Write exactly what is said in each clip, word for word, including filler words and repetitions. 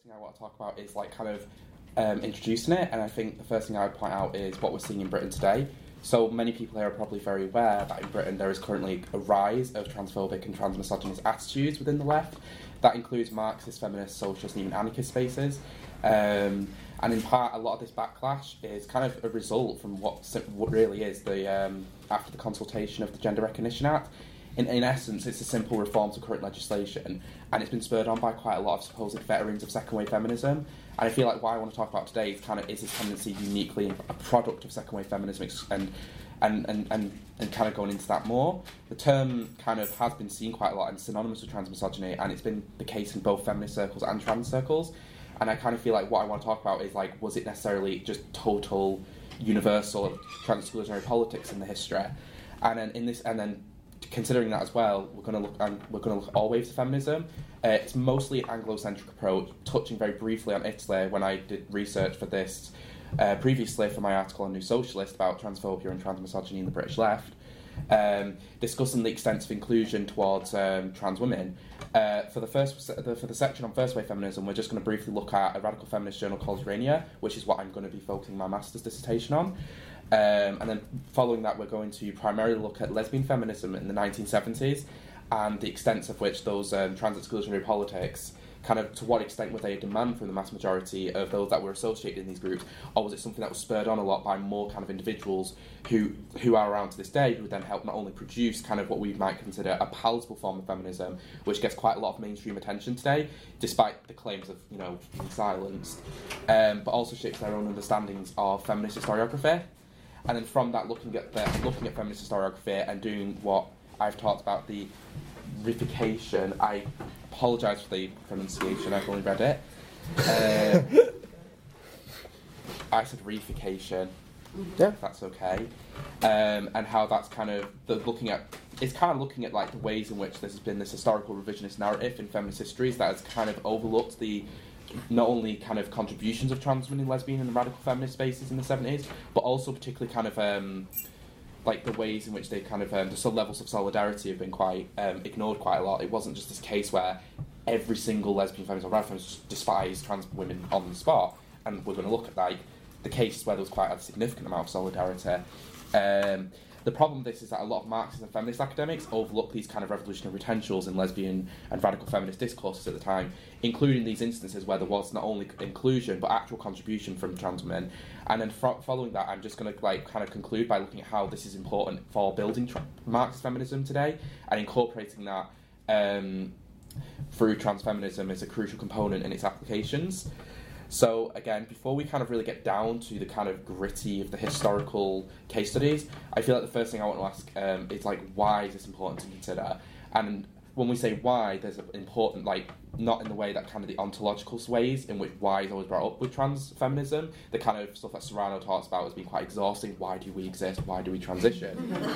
thing I want to talk about is like kind of um, introducing it, and I think the first thing I would point out is what we're seeing in Britain today. So many people here are probably very aware that in Britain there is currently a rise of transphobic and transmisogynist attitudes within the left. That includes Marxist, feminist, socialist, and even anarchist spaces. Um, and in part, a lot of this backlash is kind of a result from what, what really is the um, after the consultation of the Gender Recognition Act. In, in essence, it's a simple reform to current legislation, and it's been spurred on by quite a lot of supposed veterans of second-wave feminism. And I feel like what I want to talk about today is kind of is this tendency uniquely a product of second-wave feminism, and and, and, and and kind of going into that more. The term kind of has been seen quite a lot and synonymous with transmisogyny, and it's been the case in both feminist circles and trans circles. And I kind of feel like what I want to talk about is like, was it necessarily just total, universal trans-exclusionary politics in the history? And then in this, and then. Considering that as well, we're going to look and we're going to look at all waves of feminism. Uh, it's mostly Anglo-centric approach, touching very briefly on Italy when I did research for this uh, previously for my article on New Socialist about transphobia and transmisogyny in the British left, um, discussing the extent of inclusion towards um, trans women. Uh, for the first for the section on first wave feminism, we're just going to briefly look at a radical feminist journal called Urania, which is what I'm going to be focusing my master's dissertation on. Um, and then following that, we're going to primarily look at lesbian feminism in the nineteen seventies and the extent of which those um, trans-exclusionary politics, kind of to what extent were they a demand from the mass majority of those that were associated in these groups, or was it something that was spurred on a lot by more kind of individuals who who are around to this day, who then help not only produce kind of what we might consider a palatable form of feminism, which gets quite a lot of mainstream attention today, despite the claims of, you know, being silenced, um, but also shapes their own understandings of feminist historiography. And then from that, looking at the, looking at feminist historiography and doing what I've talked about, the reification. I apologise for the pronunciation, I've only read it. Uh, I said reification, yeah, if that's okay. Um, and how that's kind of the looking at, it's kind of looking at like the ways in which there's been this historical revisionist narrative in feminist histories that has kind of overlooked the not only kind of contributions of trans women, lesbian and radical feminist spaces in the seventies, but also particularly kind of um, like the ways in which they kind of, um, the some levels of solidarity have been quite um, ignored quite a lot. It wasn't just this case where every single lesbian feminist or radical feminist despised trans women on the spot, and we're going to look at like the cases where there was quite a significant amount of solidarity. Um, The problem with this is that a lot of Marxist and feminist academics overlook these kind of revolutionary potentials in lesbian and radical feminist discourses at the time, including these instances where there was not only inclusion but actual contribution from trans women. And then fro- following that, I'm just going to like kind of conclude by looking at how this is important for building tra- Marxist feminism today and incorporating that um, through trans feminism as a crucial component in its applications. So again, before we kind of really get down to the kind of gritty of the historical case studies, I feel like the first thing I want to ask um, is like, why is this important to consider? And when we say why, there's an important, like, not in the way that kind of the ontological ways in which why is always brought up with trans feminism, the kind of stuff that Serrano talks about as being quite exhausting. Why do we exist? Why do we transition?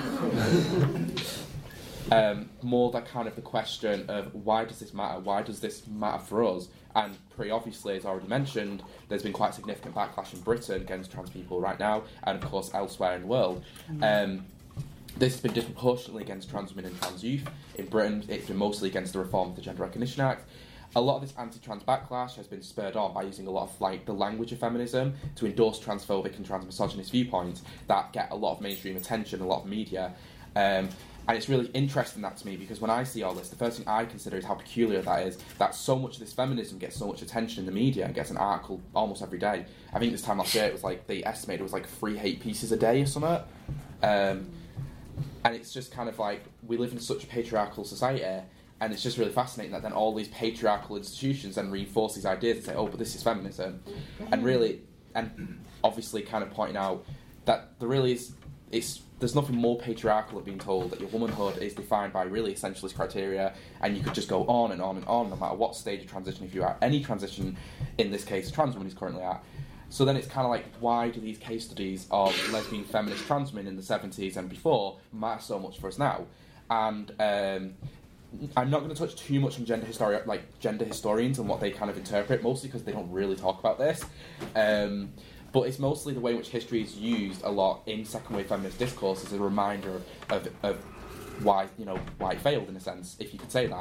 um, more that kind of the question of why does this matter? Why does this matter for us? And pretty obviously, as already mentioned, there's been quite significant backlash in Britain against trans people right now, and of course elsewhere in the world. Um, this has been disproportionately against trans women and trans youth. In Britain, it's been mostly against the reform of the Gender Recognition Act. A lot of this anti-trans backlash has been spurred on by using a lot of like the language of feminism to endorse transphobic and transmisogynist viewpoints that get a lot of mainstream attention, a lot of media. Um, And it's really interesting that to me, because when I see all this, the first thing I consider is how peculiar that is, that so much of this feminism gets so much attention in the media and gets an article almost every day. I think this time last year it was like, they estimated it was like three hate pieces a day or something. Um, and it's just kind of like, we live in such a patriarchal society, and it's just really fascinating that then all these patriarchal institutions then reinforce these ideas and say, oh, but this is feminism. And really, and obviously kind of pointing out that there really is, it's, there's nothing more patriarchal than being told that your womanhood is defined by really essentialist criteria, and you could just go on and on and on no matter what stage of transition, if you're at any transition, in this case, a trans woman is currently at. So then it's kind of like, why do these case studies of lesbian feminist trans women in the seventies and before matter so much for us now? And um, I'm not going to touch too much on gender histori- like gender historians and what they kind of interpret, mostly because they don't really talk about this. Um, But it's mostly the way in which history is used a lot in second-wave feminist discourse as a reminder of, of, of why, you know, why it failed, in a sense, if you could say that.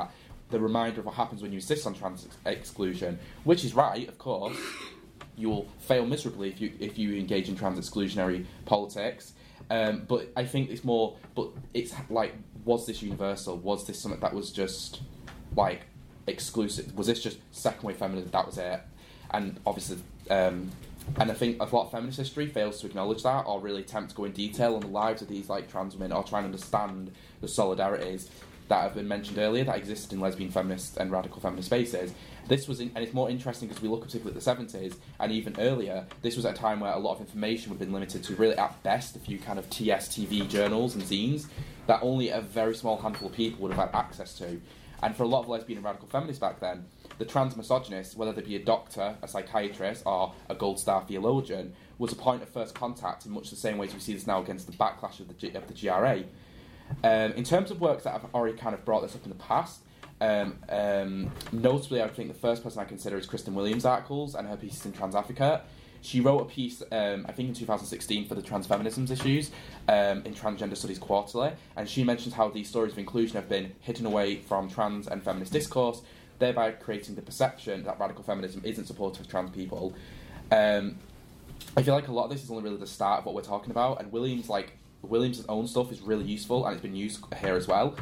the reminder of what happens when you insist on trans ex- exclusion, which is right, of course. You will fail miserably if you if you engage in trans exclusionary politics. Um, but I think it's more. But it's like, was this universal? Was this something that was just like exclusive? Was this just second wave feminism? That was it. And obviously, um, and I think a lot of feminist history fails to acknowledge that, or really attempt to go in detail on the lives of these like trans women, or try and understand the solidarities that have been mentioned earlier that existed in lesbian feminist and radical feminist spaces. This was, in, and it's more interesting because we look particularly at the seventies and even earlier. This was at a time where a lot of information would have been limited to really, at best, a few kind of T S T V journals and zines that only a very small handful of people would have had access to. And for a lot of lesbian and radical feminists back then, the trans misogynist, whether they be a doctor, a psychiatrist, or a gold star theologian, was a point of first contact in much the same ways we see this now against the backlash of the, G- of the G R A. Um, in terms of works that have already kind of brought this up in the past, um, um, notably I think the first person I consider is Kristen Williams' articles and her pieces in Trans Africa. She wrote a piece, um, I think in two thousand sixteen, for the trans feminisms issues um, in Transgender Studies Quarterly, and she mentions how these stories of inclusion have been hidden away from trans and feminist discourse, thereby creating the perception that radical feminism isn't supportive of trans people. Um, I feel like a lot of this is only really the start of what we're talking about, and Williams, like, Williams' own stuff is really useful, and it's been used here as well.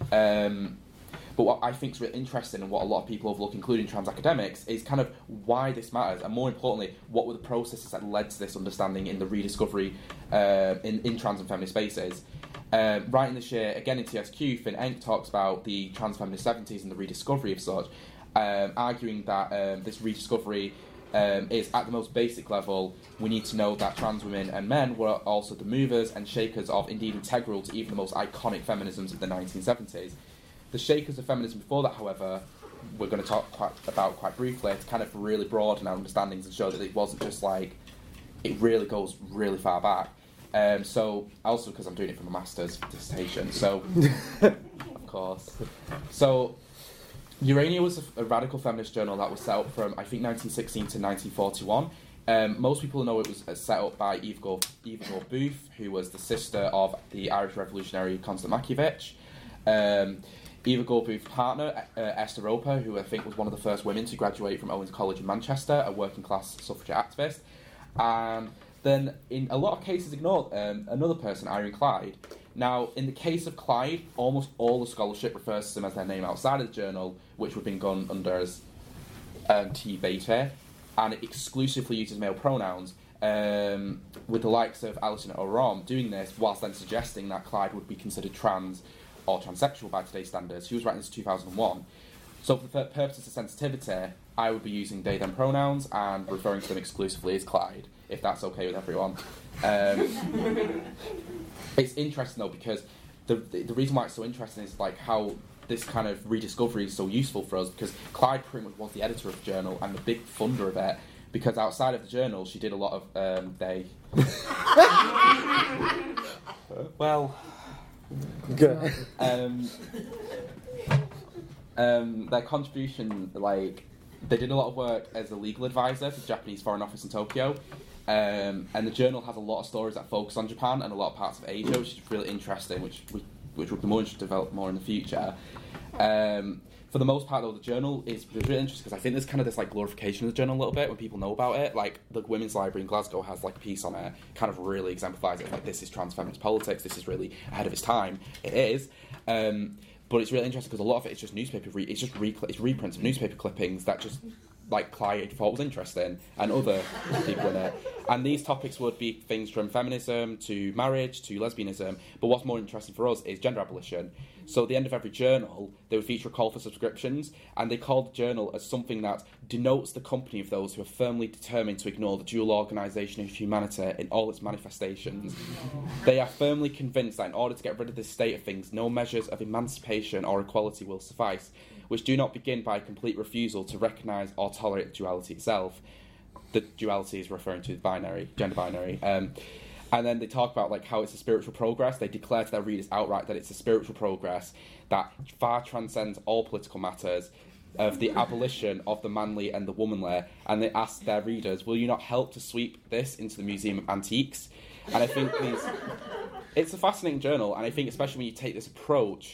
Um, but what I think is really interesting, and what a lot of people overlook, including trans academics, is kind of why this matters, and more importantly, what were the processes that led to this understanding in the rediscovery uh, in, in trans and feminist spaces. Um, writing this year, again in T S Q, Finn Enck talks about the trans feminist seventies and the rediscovery of such, um, arguing that um, this rediscovery Um, is at the most basic level, we need to know that trans women and men were also the movers and shakers of, indeed integral to even the most iconic feminisms of the nineteen seventies. The shakers of feminism before that, however, we're going to talk quite, about quite briefly, to kind of really broaden our understandings and show that it wasn't just like, it really goes really far back. Um, so, also because I'm doing it for my master's dissertation, so, of course. So, Urania was a, a radical feminist journal that was set up from, I think, nineteen sixteen to nineteen forty-one. Um, most people know it was set up by Eva Gore, Eva Gore Booth, who was the sister of the Irish revolutionary Constant Makiewicz. Um, Eva Gore Booth's partner, uh, Esther Roper, who I think was one of the first women to graduate from Owens College in Manchester, a working-class suffragette activist. And then, in a lot of cases ignored, um, another person, Irene Clyde. Now, in the case of Clyde, almost all the scholarship refers to them as their name outside of the journal, which would have been gone under as um, T. Beta, and it exclusively uses male pronouns, um, with the likes of Alison O'Rom doing this, whilst then suggesting that Clyde would be considered trans or transsexual by today's standards. She was writing this in two thousand one. So for the purposes of sensitivity, I would be using they, them pronouns and referring to them exclusively as Clyde, if that's okay with everyone. Um, it's interesting, though, because the, the the reason why it's so interesting is like how this kind of rediscovery is so useful for us, because Clyde pretty much was the editor of the journal and the big funder of it, because outside of the journal, she did a lot of um, they. well, good. Um, um, their contribution, like, they did a lot of work as a legal advisor for the Japanese Foreign Office in Tokyo, um, and the journal has a lot of stories that focus on Japan and a lot of parts of Asia, which is really interesting, which we, which would be more interesting to develop more in the future. Um, for the most part, though, the journal is really interesting because I think there's kind of this like glorification of the journal a little bit when people know about it. Like the Women's Library in Glasgow has like a piece on it, kind of really exemplifies it. Like, this is trans feminist politics. This is really ahead of its time. It is. Um, But it's really interesting because a lot of it is just newspaper. Re- it's just re- it's reprints of newspaper clippings that just like Clyde thought was interesting, and other people in it. And these topics would be things from feminism to marriage to lesbianism. But what's more interesting for us is gender abolition. So at the end of every journal, they would feature a call for subscriptions, and they called the journal as something that denotes the company of those who are firmly determined to ignore the dual organisation of humanity in all its manifestations. They are firmly convinced that in order to get rid of this state of things, no measures of emancipation or equality will suffice, which do not begin by a complete refusal to recognise or tolerate the duality itself. The duality is referring to the binary, gender binary. Um, and then they talk about like how it's a spiritual progress. They declare to their readers outright that it's a spiritual progress that far transcends all political matters, of the abolition of the manly and the womanly. And they ask their readers, will you not help to sweep this into the Museum of Antiques? And I think these, it's a fascinating journal, and I think especially when you take this approach,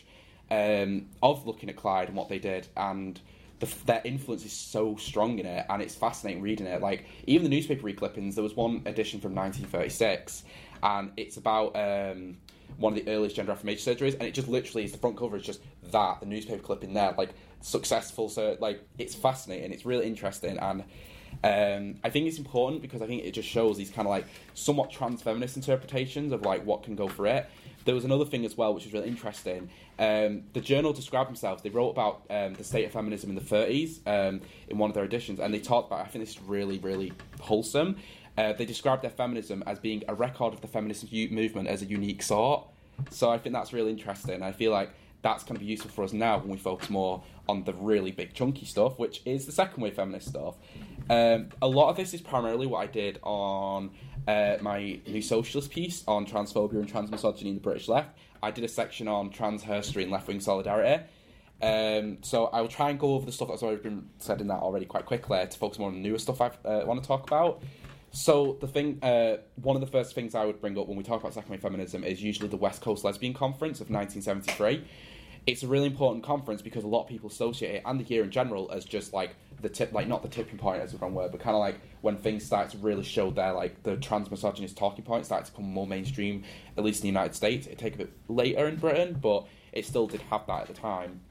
um, of looking at Clyde and what they did, and the, their influence is so strong in it, and it's fascinating reading it. Like, even the newspaper reclippings, there was one edition from nineteen thirty-six, and it's about um, one of the earliest gender affirmation surgeries, and it just literally is, the front cover is just that, the newspaper clipping there, like, successful, so, like, it's fascinating, it's really interesting, and um, I think it's important because I think it just shows these kind of, like, somewhat trans-feminist interpretations of, like, what can go for it. There was another thing as well, which was really interesting. Um, the journal described themselves, they wrote about um, the state of feminism in the thirties um, in one of their editions, and they talked about, I think this is really, really wholesome, uh, they described their feminism as being a record of the feminist movement as a unique sort. So I think that's really interesting. I feel like that's going to be useful for us now when we focus more on the really big chunky stuff, which is the second wave feminist stuff. Um, a lot of this is primarily what I did on uh, my New Socialist piece on transphobia and transmisogyny in the British left. I did a section on trans herstory and left-wing solidarity. Um, so I will try and go over the stuff that's already been said in that already quite quickly to focus more on the newer stuff I uh, want to talk about. So the thing, uh, one of the first things I would bring up when we talk about second wave feminism is usually the West Coast Lesbian Conference of nineteen seventy-three. It's a really important conference because a lot of people associate it, and the year in general, as just like the tip, like not the tipping point as a wrong word, but kind of like when things start to really show their, like, the trans misogynist talking points start to become more mainstream, at least in the United States. It take a bit later in Britain, but it still did have that at the time.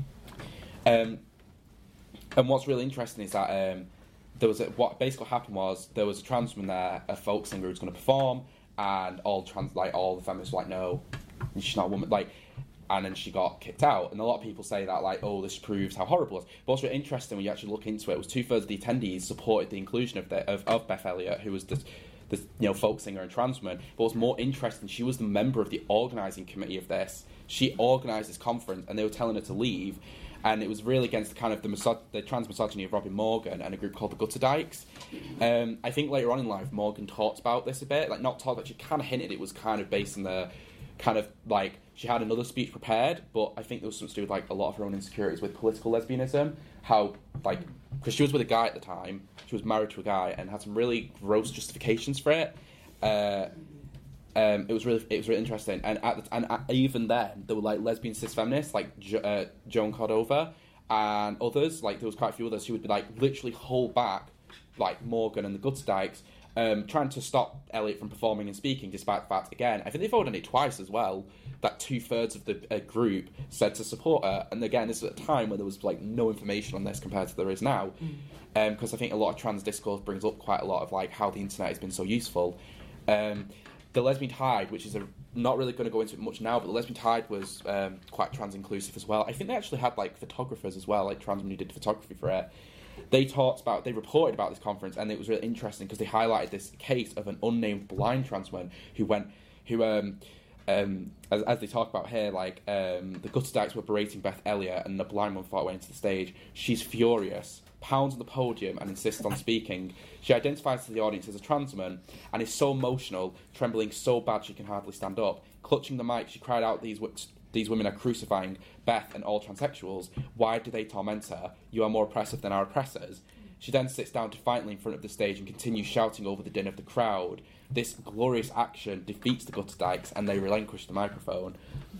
Um, and what's really interesting is that um, there was a, what basically happened was there was a trans woman there, a folk singer who was going to perform, and all trans, like all the feminists were like, no, she's not a woman, like. And then she got kicked out. And a lot of people say that, like, oh, this proves how horrible it was. But what's really interesting when you actually look into it was two-thirds of the attendees supported the inclusion of the, of, of Beth Elliott, who was this, this, you know, folk singer and trans woman. But what's more interesting, she was the member of the organising committee of this. She organised this conference, and they were telling her to leave. And it was really against the kind of the, miso- the trans misogyny of Robin Morgan and a group called the Gutter Dykes. Um, I think later on in life, Morgan talked about this a bit. Like, not talked, but she kind of hinted it was kind of based on the kind of, like, she had another speech prepared, but I think there was something to do with, like, a lot of her own insecurities with political lesbianism. How, like, because she was with a guy at the time, she was married to a guy, and had some really gross justifications for it. Uh, um, it was really, it was really interesting. And at the, and at, even then, there were, like, lesbian cis feminists, like jo- uh, Joan Cordova, and others. Like, there was quite a few others who would be, like, literally hold back, like Morgan and the Gutter Dykes, Um, trying to stop Elliot from performing and speaking, despite the fact, again, I think they've voted on it twice as well, that two-thirds of the uh, group said to support her. And again, this was at a time where there was, like, no information on this compared to there is now. Because um, I think a lot of trans discourse brings up quite a lot of, like, how the internet has been so useful. Um, the Lesbian Tide, which is a, not really going to go into it much now, but the Lesbian Tide was um, quite trans-inclusive as well. I think they actually had, like, photographers as well, like trans women who did photography for it. They talked about, they reported about this conference, and it was really interesting because they highlighted this case of an unnamed blind trans woman who went, who, um, um, as, as they talk about here, like, um, the Gutter Dykes were berating Beth Elliott, and the blind one fought away into the stage. She's furious, pounds on the podium, and insists on speaking. She identifies to the audience as a trans woman, and is so emotional, trembling so bad she can hardly stand up. Clutching the mic, she cried out, these These women are crucifying Beth and all transsexuals. Why do they torment her? You are more oppressive than our oppressors. She then sits down defiantly in front of the stage and continues shouting over the din of the crowd. This glorious action defeats the Gutter Dykes, and they relinquish the microphone.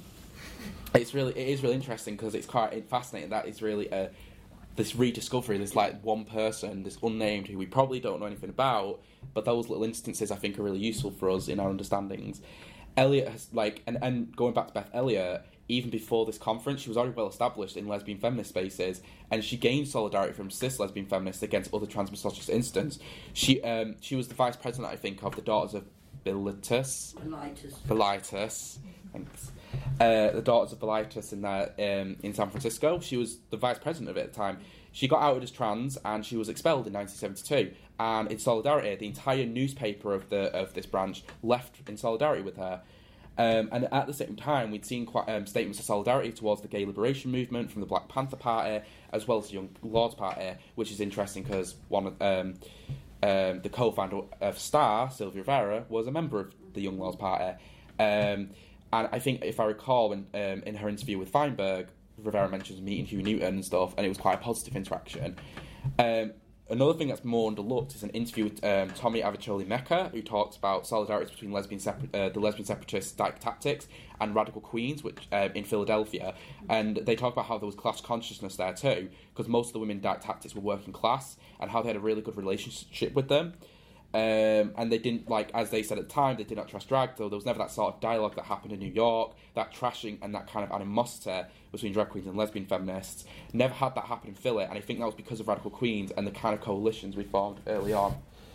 It's really, it is really interesting because it's quite fascinating. That is really a, this rediscovery. There's like one person, this unnamed, who we probably don't know anything about, but those little instances I think are really useful for us in our understandings. Elliot has, like, and, and going back to Beth Elliott, even before this conference, she was already well established in lesbian feminist spaces, and she gained solidarity from cis lesbian feminists against other trans misogynist incidents. She um, she was the vice president, I think, of the Daughters of Bilitis. Bilitis. Bilitis. Thanks. Uh, the Daughters of Bilitis in that um, in San Francisco. She was the vice president of it at the time. She got outed as trans, and she was expelled in nineteen seventy-two. And in solidarity, the entire newspaper of the of this branch left in solidarity with her. Um, and at the same time, we'd seen quite, um, statements of solidarity towards the gay liberation movement from the Black Panther Party, as well as the Young Lords Party, which is interesting because one of um, um, the co-founder of Star, Sylvia Rivera, was a member of the Young Lords Party. Um, and I think, if I recall, when, um, in her interview with Feinberg, Rivera mentions meeting Hugh Newton and stuff, and it was quite a positive interaction. Um, another thing that's more underlooked is an interview with um, Tommy Avicoli Mecca, who talks about solidarities between lesbian separ- uh, the lesbian separatist Dyke Tactics and Radical Queens, which um, in Philadelphia, and they talk about how there was class consciousness there too, because most of the women in Dyke Tactics were working class, and how they had a really good relationship with them. Um, and they didn't, like, as they said at the time, they did not trust drag, so there was never that sort of dialogue that happened in New York, that trashing and that kind of animosity between drag queens and lesbian feminists. Never had that happen in Philly, and I think that was because of Radical Queens and the kind of coalitions we formed early on.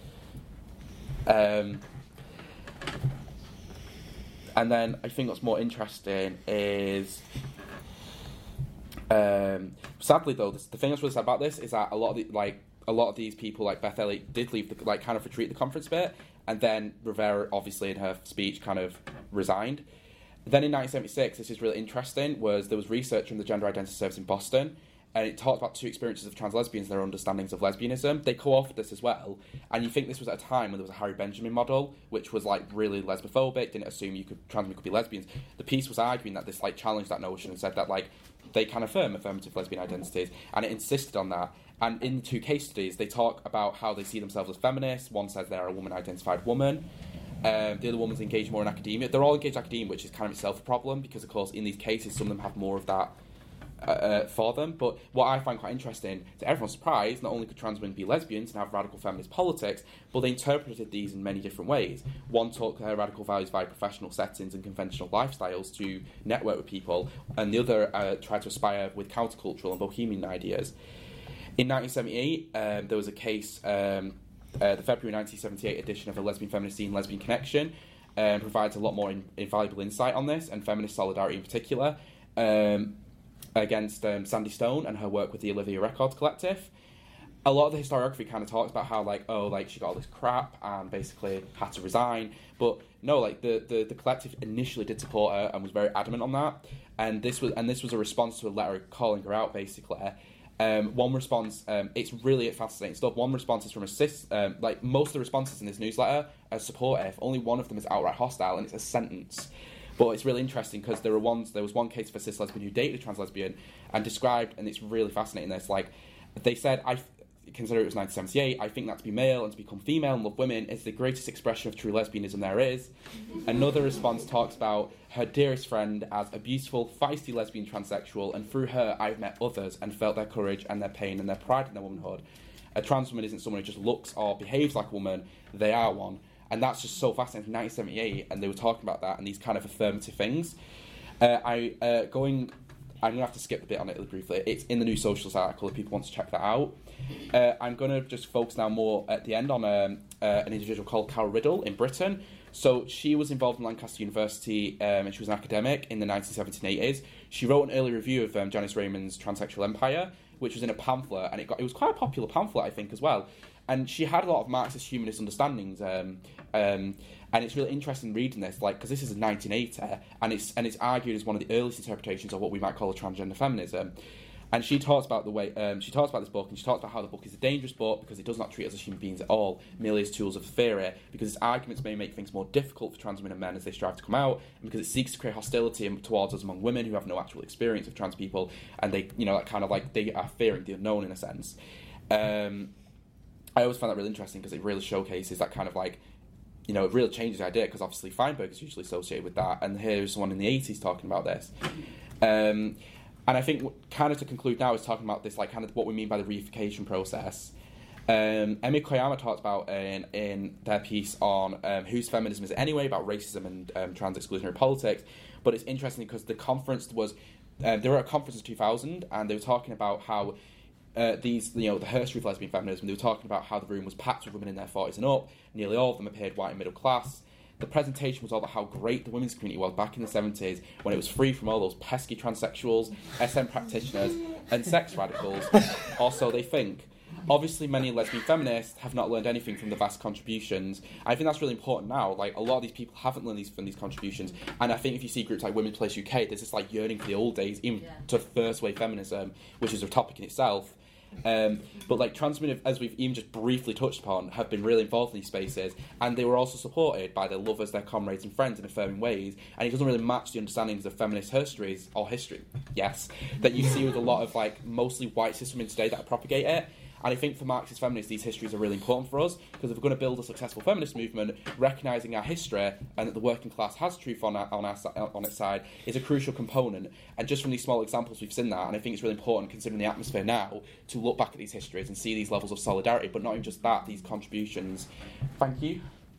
Um, and then I think what's more interesting is... Um, sadly, though, this, the thing that's really sad about this is that a lot of the, like, a lot of these people, like Beth Elliott, did leave, the, like, kind of retreat the conference bit, and then Rivera, obviously, in her speech, kind of resigned. Then in nineteen seventy-six, this is really interesting, was there was research from the Gender Identity Service in Boston, and it talked about two experiences of trans lesbians and their understandings of lesbianism. They co-authored this as well, and you think this was at a time when there was a Harry Benjamin model, which was, like, really lesbophobic, didn't assume you could trans women could be lesbians. The piece was arguing that this, like, challenged that notion and said that, like, they can affirm affirmative lesbian identities, and it insisted on that. And in the two case studies, they talk about how they see themselves as feminists. One says they're a woman-identified woman. Um, the other woman's engaged more in academia. They're all engaged in academia, which is kind of itself a problem, because, of course, in these cases, some of them have more of that uh, uh, for them. But what I find quite interesting, to everyone's surprise, not only could trans women be lesbians and have radical feminist politics, but they interpreted these in many different ways. One took their radical values via professional settings and conventional lifestyles to network with people, and the other uh, tried to aspire with countercultural and bohemian ideas. In nineteen seventy-eight, um, there was a case, um, uh, the February nineteen seventy-eight edition of a Lesbian Feminist Scene, Lesbian Connection, um, provides a lot more in, invaluable insight on this, and feminist solidarity in particular, um, against um, Sandy Stone and her work with the Olivia Records Collective. A lot of the historiography kind of talks about how, like, oh, like, she got all this crap and basically had to resign. But no, like, the, the, the collective initially did support her and was very adamant on that. And this was and this was a response to a letter calling her out, basically. Um, one response, um, it's really fascinating stuff. One response is from a cis, um, like, most of the responses in this newsletter are supportive. Only one of them is outright hostile, and it's a sentence. But it's really interesting because there were ones. There was one case of a cis lesbian who dated a trans lesbian and described, and it's really fascinating. This, like, they said, I consider it was nineteen seventy-eight. I think that to be male and to become female and love women is the greatest expression of true lesbianism there is. Another response talks about her dearest friend as a beautiful, feisty lesbian transsexual, and through her I've met others and felt their courage and their pain and their pride in their womanhood. A trans woman isn't someone who just looks or behaves like a woman; they are one. And that's just so fascinating. nineteen seventy-eight, and they were talking about that and these kind of affirmative things. Uh, I uh, going. I'm going to have to skip a bit on it really briefly. It's in the New Socialist article if people want to check that out. Uh, I'm going to just focus now more at the end on um, uh, an individual called Carol Riddle in Britain. So she was involved in Lancaster University um, and she was an academic in the nineteen seventies and eighties. She wrote an early review of um, Janice Raymond's Transsexual Empire, which was in a pamphlet, and it got it was quite a popular pamphlet, I think, as well. And she had a lot of Marxist humanist understandings, um, um, and it's really interesting reading this, like, because this is a nineteen eighty, and it's and it's argued as one of the earliest interpretations of what we might call a transgender feminism. And she talks about the way um, she talks about this book, and she talks about how the book is a dangerous book because it does not treat us as human beings at all, merely as tools of theory, because its arguments may make things more difficult for trans women and men as they strive to come out, and because it seeks to create hostility towards us among women who have no actual experience of trans people, and they, you know, that kind of like they are fearing the unknown in a sense. Um, I always find that really interesting because it really showcases that kind of like, you know, it really changes the idea because obviously Feinberg is usually associated with that, and here's someone in the eighties talking about this. Um, And I think kind of to conclude now is talking about this, like kind of what we mean by the reification process. Um, Emi Koyama talked about in, in their piece on um, whose feminism is it anyway, about racism and um, trans exclusionary politics. But it's interesting because the conference was, um, they were at a conference in two thousand, and they were talking about how uh, these, you know, the history of lesbian feminism, they were talking about how the room was packed with women in their forties and up. Nearly all of them appeared white and middle class. The presentation was all about how great the women's community was back in the seventies when it was free from all those pesky transsexuals, S M practitioners, and sex radicals, or so they think. Obviously, many lesbian feminists have not learned anything from the vast contributions. I think that's really important now. Like, a lot of these people haven't learned these from these contributions, and I think if you see groups like Women's Place U K, there's this like yearning for the old days, even yeah. to first wave feminism, which is a topic in itself. Um, but like trans women, as we've even just briefly touched upon, have been really involved in these spaces, and they were also supported by their lovers, their comrades and friends in affirming ways, and it doesn't really match the understandings of feminist histories, or history, yes, that you see with a lot of like mostly white cis women today that propagate it. And I think for Marxist feminists, these histories are really important for us, because if we're going to build a successful feminist movement, recognising our history and that the working class has truth on our, on, our, on its side is a crucial component. And just from these small examples, we've seen that, and I think it's really important, considering the atmosphere now, to look back at these histories and see these levels of solidarity, but not even just that, these contributions. Thank you.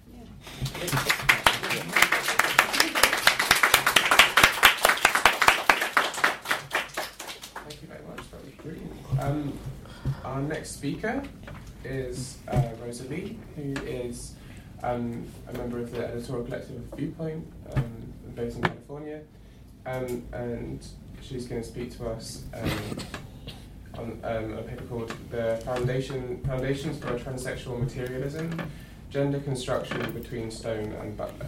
Thank you very much. That was brilliant. Um, our next speaker is uh, Rosa Lee, who is um, a member of the editorial collective Viewpoint, um, based in California, um, and she's going to speak to us um, on um, a paper called "The Foundation Foundations for a Transsexual Materialism: Gender Construction Between Stone and Butler."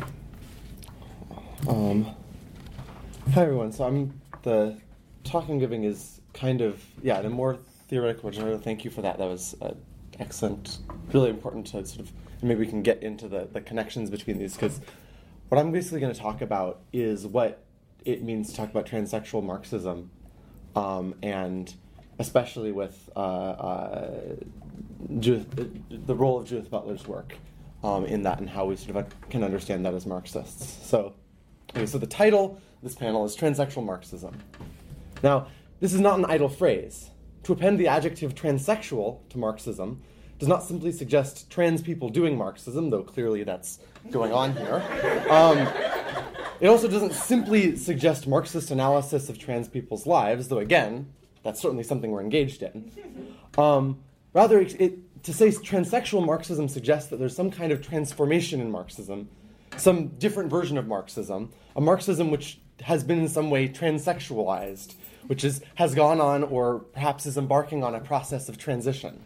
Um, hi everyone. So I'm the talk I'm giving is kind of yeah, in a more theoretical genre. Thank you for that. That was uh, excellent. Really important to sort of maybe we can get into the, the connections between these, because what I'm basically going to talk about is what it means to talk about transsexual Marxism, um, and especially with uh, uh, Judith, the role of Judith Butler's work um, in that, and how we sort of can understand that as Marxists. So, okay, so the title of this panel is Transsexual Marxism. Now, this is not an idle phrase. To append the adjective transsexual to Marxism does not simply suggest trans people doing Marxism, though clearly that's going on here. Um, it also doesn't simply suggest Marxist analysis of trans people's lives, though again, that's certainly something we're engaged in. Um, rather, it, it, to say transsexual Marxism suggests that there's some kind of transformation in Marxism, some different version of Marxism, a Marxism which has been in some way transsexualized, which is, has gone on or perhaps is embarking on a process of transition.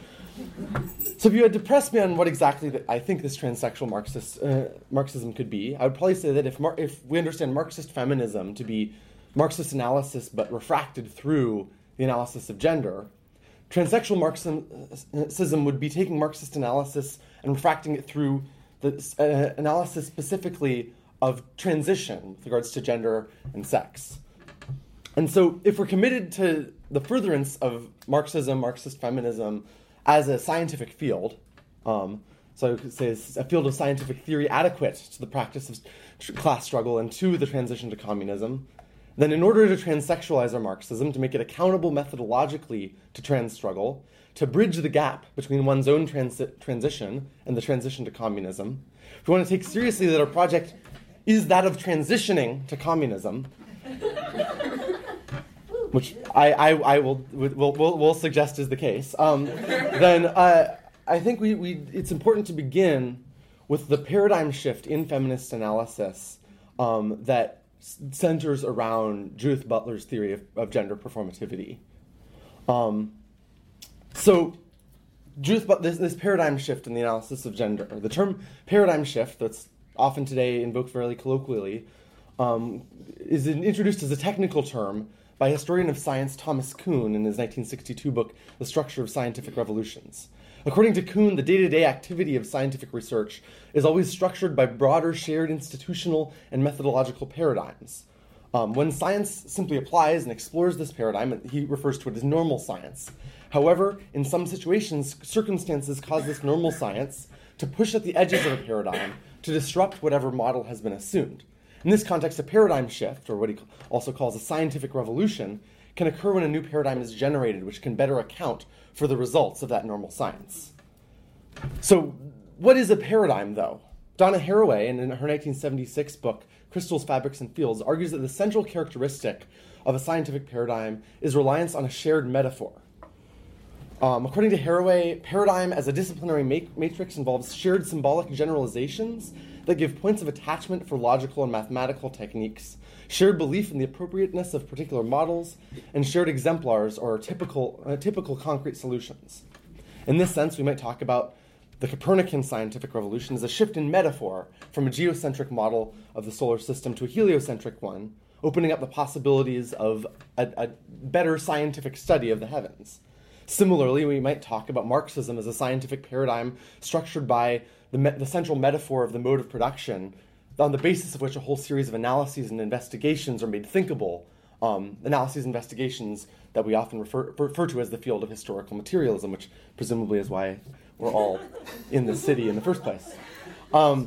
So if you had to press me on what exactly that I think this transsexual Marxist, uh, Marxism could be, I would probably say that if, Mar- if we understand Marxist feminism to be Marxist analysis but refracted through the analysis of gender, transsexual Marxism would be taking Marxist analysis and refracting it through the uh, analysis specifically of transition with regards to gender and sex. And so if we're committed to the furtherance of Marxism, Marxist feminism, as a scientific field, um, so I could say it's a field of scientific theory adequate to the practice of tr- class struggle and to the transition to communism, then in order to transsexualize our Marxism, to make it accountable methodologically to trans struggle, to bridge the gap between one's own transi- transition and the transition to communism, if we want to take seriously that our project is that of transitioning to communism, which I, I, I will, will, will, will suggest is the case, um, then uh, I think we, we it's important to begin with the paradigm shift in feminist analysis um, that s- centers around Judith Butler's theory of, of gender performativity. Um, so Judith But this, this paradigm shift in the analysis of gender, the term paradigm shift that's often today invoked fairly colloquially, um, is introduced as a technical term by historian of science Thomas Kuhn in his nineteen sixty-two book, The Structure of Scientific Revolutions. According to Kuhn, the day-to-day activity of scientific research is always structured by broader shared institutional and methodological paradigms. Um, when science simply applies and explores this paradigm, he refers to it as normal science. However, in some situations, circumstances cause this normal science to push at the edges of a paradigm to disrupt whatever model has been assumed. In this context, a paradigm shift, or what he also calls a scientific revolution, can occur when a new paradigm is generated, which can better account for the results of that normal science. So, what is a paradigm, though? Donna Haraway, in her nineteen seventy-six book, Crystals, Fabrics, and Fields, argues that the central characteristic of a scientific paradigm is reliance on a shared metaphor. Um, according to Haraway, paradigm as a disciplinary ma- matrix involves shared symbolic generalizations that give points of attachment for logical and mathematical techniques, shared belief in the appropriateness of particular models, and shared exemplars or typical, uh, typical concrete solutions. In this sense, we might talk about the Copernican scientific revolution as a shift in metaphor from a geocentric model of the solar system to a heliocentric one, opening up the possibilities of a, a better scientific study of the heavens. Similarly, we might talk about Marxism as a scientific paradigm structured by the, me- the central metaphor of the mode of production, on the basis of which a whole series of analyses and investigations are made thinkable um, analyses, investigations that we often refer, refer to as the field of historical materialism, which presumably is why we're all in the city in the first place. Um,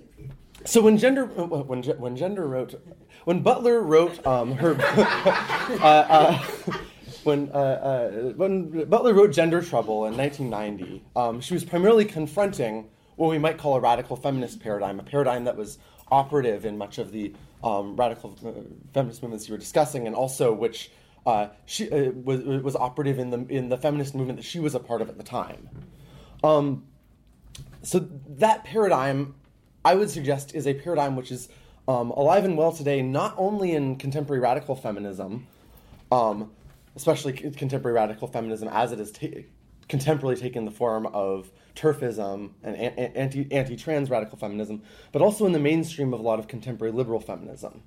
so when Gender when when Gender wrote when Butler wrote um, her uh, uh, when uh, uh, when Butler wrote Gender Trouble in nineteen ninety, um, she was primarily confronting what we might call a radical feminist paradigm, a paradigm that was operative in much of the um, radical uh, feminist movements you were discussing, and also which uh, she uh, was was operative in the in the feminist movement that she was a part of at the time. Um, so that paradigm, I would suggest, is a paradigm which is um, alive and well today, not only in contemporary radical feminism, um, especially c- contemporary radical feminism as it is ta- contemporarily taken the form of TERFism and a- anti- anti-trans radical feminism, but also in the mainstream of a lot of contemporary liberal feminism.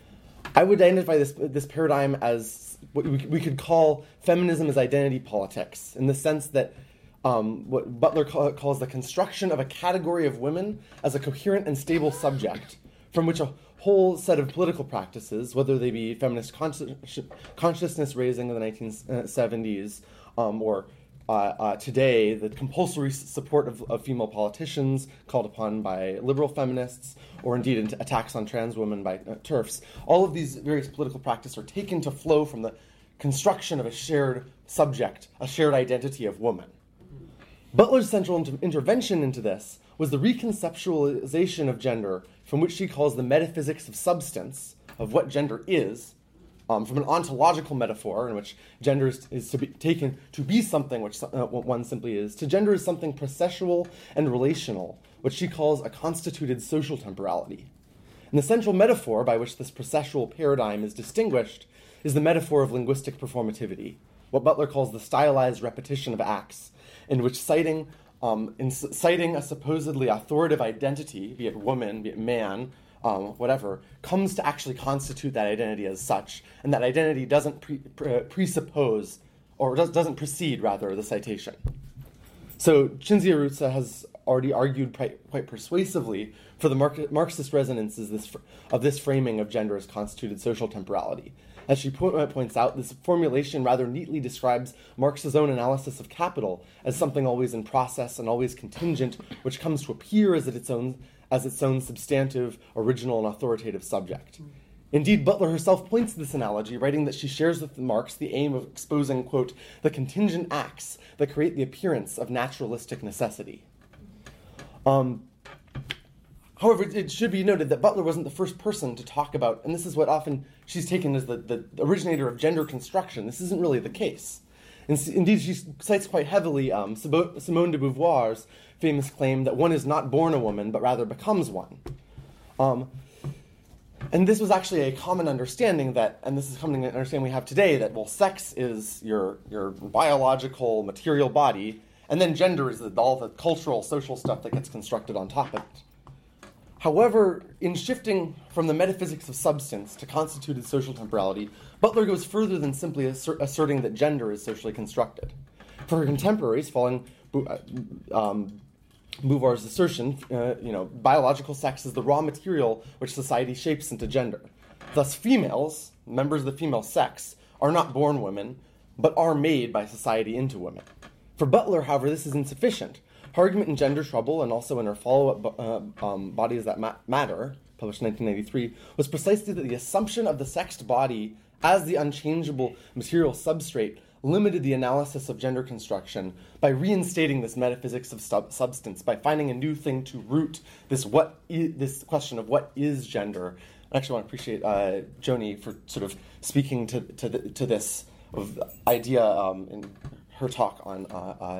I would identify this this paradigm as what we, we could call feminism as identity politics, in the sense that Um, what Butler ca- calls the construction of a category of women as a coherent and stable subject, from which a whole set of political practices, whether they be feminist consci- consciousness raising in the nineteen seventies, um, or uh, uh, today, the compulsory support of, of female politicians called upon by liberal feminists, or indeed attacks on trans women by uh, TERFs, all of these various political practices are taken to flow from the construction of a shared subject, a shared identity of woman. Butler's central inter- intervention into this was the reconceptualization of gender, from which she calls the metaphysics of substance, of what gender is, um, from an ontological metaphor in which gender is, is to be taken to be something which uh, one simply is, to gender as something processual and relational, which she calls a constituted social temporality. And the central metaphor by which this processual paradigm is distinguished is the metaphor of linguistic performativity, what Butler calls the stylized repetition of acts, in which citing, um, in citing a supposedly authoritative identity, be it woman, be it man, um, whatever, comes to actually constitute that identity as such, and that identity doesn't pre- pre- presuppose, or does, doesn't precede, rather, the citation. So Cinzia Arruzza has already argued quite, quite persuasively for the Marxist resonances this, of this framing of gender as constituted social temporality. As she po- points out, this formulation rather neatly describes Marx's own analysis of capital as something always in process and always contingent, which comes to appear as its own, as its own substantive, original, and authoritative subject. Indeed, Butler herself points to this analogy, writing that she shares with Marx the aim of exposing, quote, the contingent acts that create the appearance of naturalistic necessity. Um, However, it should be noted that Butler wasn't the first person to talk about, and this is what often she's taken as the, the originator of gender construction. This isn't really the case. Indeed, she cites quite heavily um, Simone de Beauvoir's famous claim that one is not born a woman, but rather becomes one. Um, and this was actually a common understanding that, and this is common understanding we have today, that, well, sex is your, your biological, material body, and then gender is the, all the cultural, social stuff that gets constructed on top of it. However, in shifting from the metaphysics of substance to constituted social temporality, Butler goes further than simply assert, asserting that gender is socially constructed. For her contemporaries, following um, Beauvoir's assertion, uh, you know, biological sex is the raw material which society shapes into gender. Thus, females, members of the female sex, are not born women, but are made by society into women. For Butler, however, this is insufficient. Her argument in Gender Trouble, and also in her follow-up uh, um, Bodies That Ma- Matter, published in nineteen ninety-three, was precisely that the assumption of the sexed body as the unchangeable material substrate limited the analysis of gender construction by reinstating this metaphysics of sub- substance, by finding a new thing to root this what I- this question of what is gender. I actually want to appreciate uh, Joni for sort of speaking to to, the, to this of idea um, in her talk on. Uh, uh,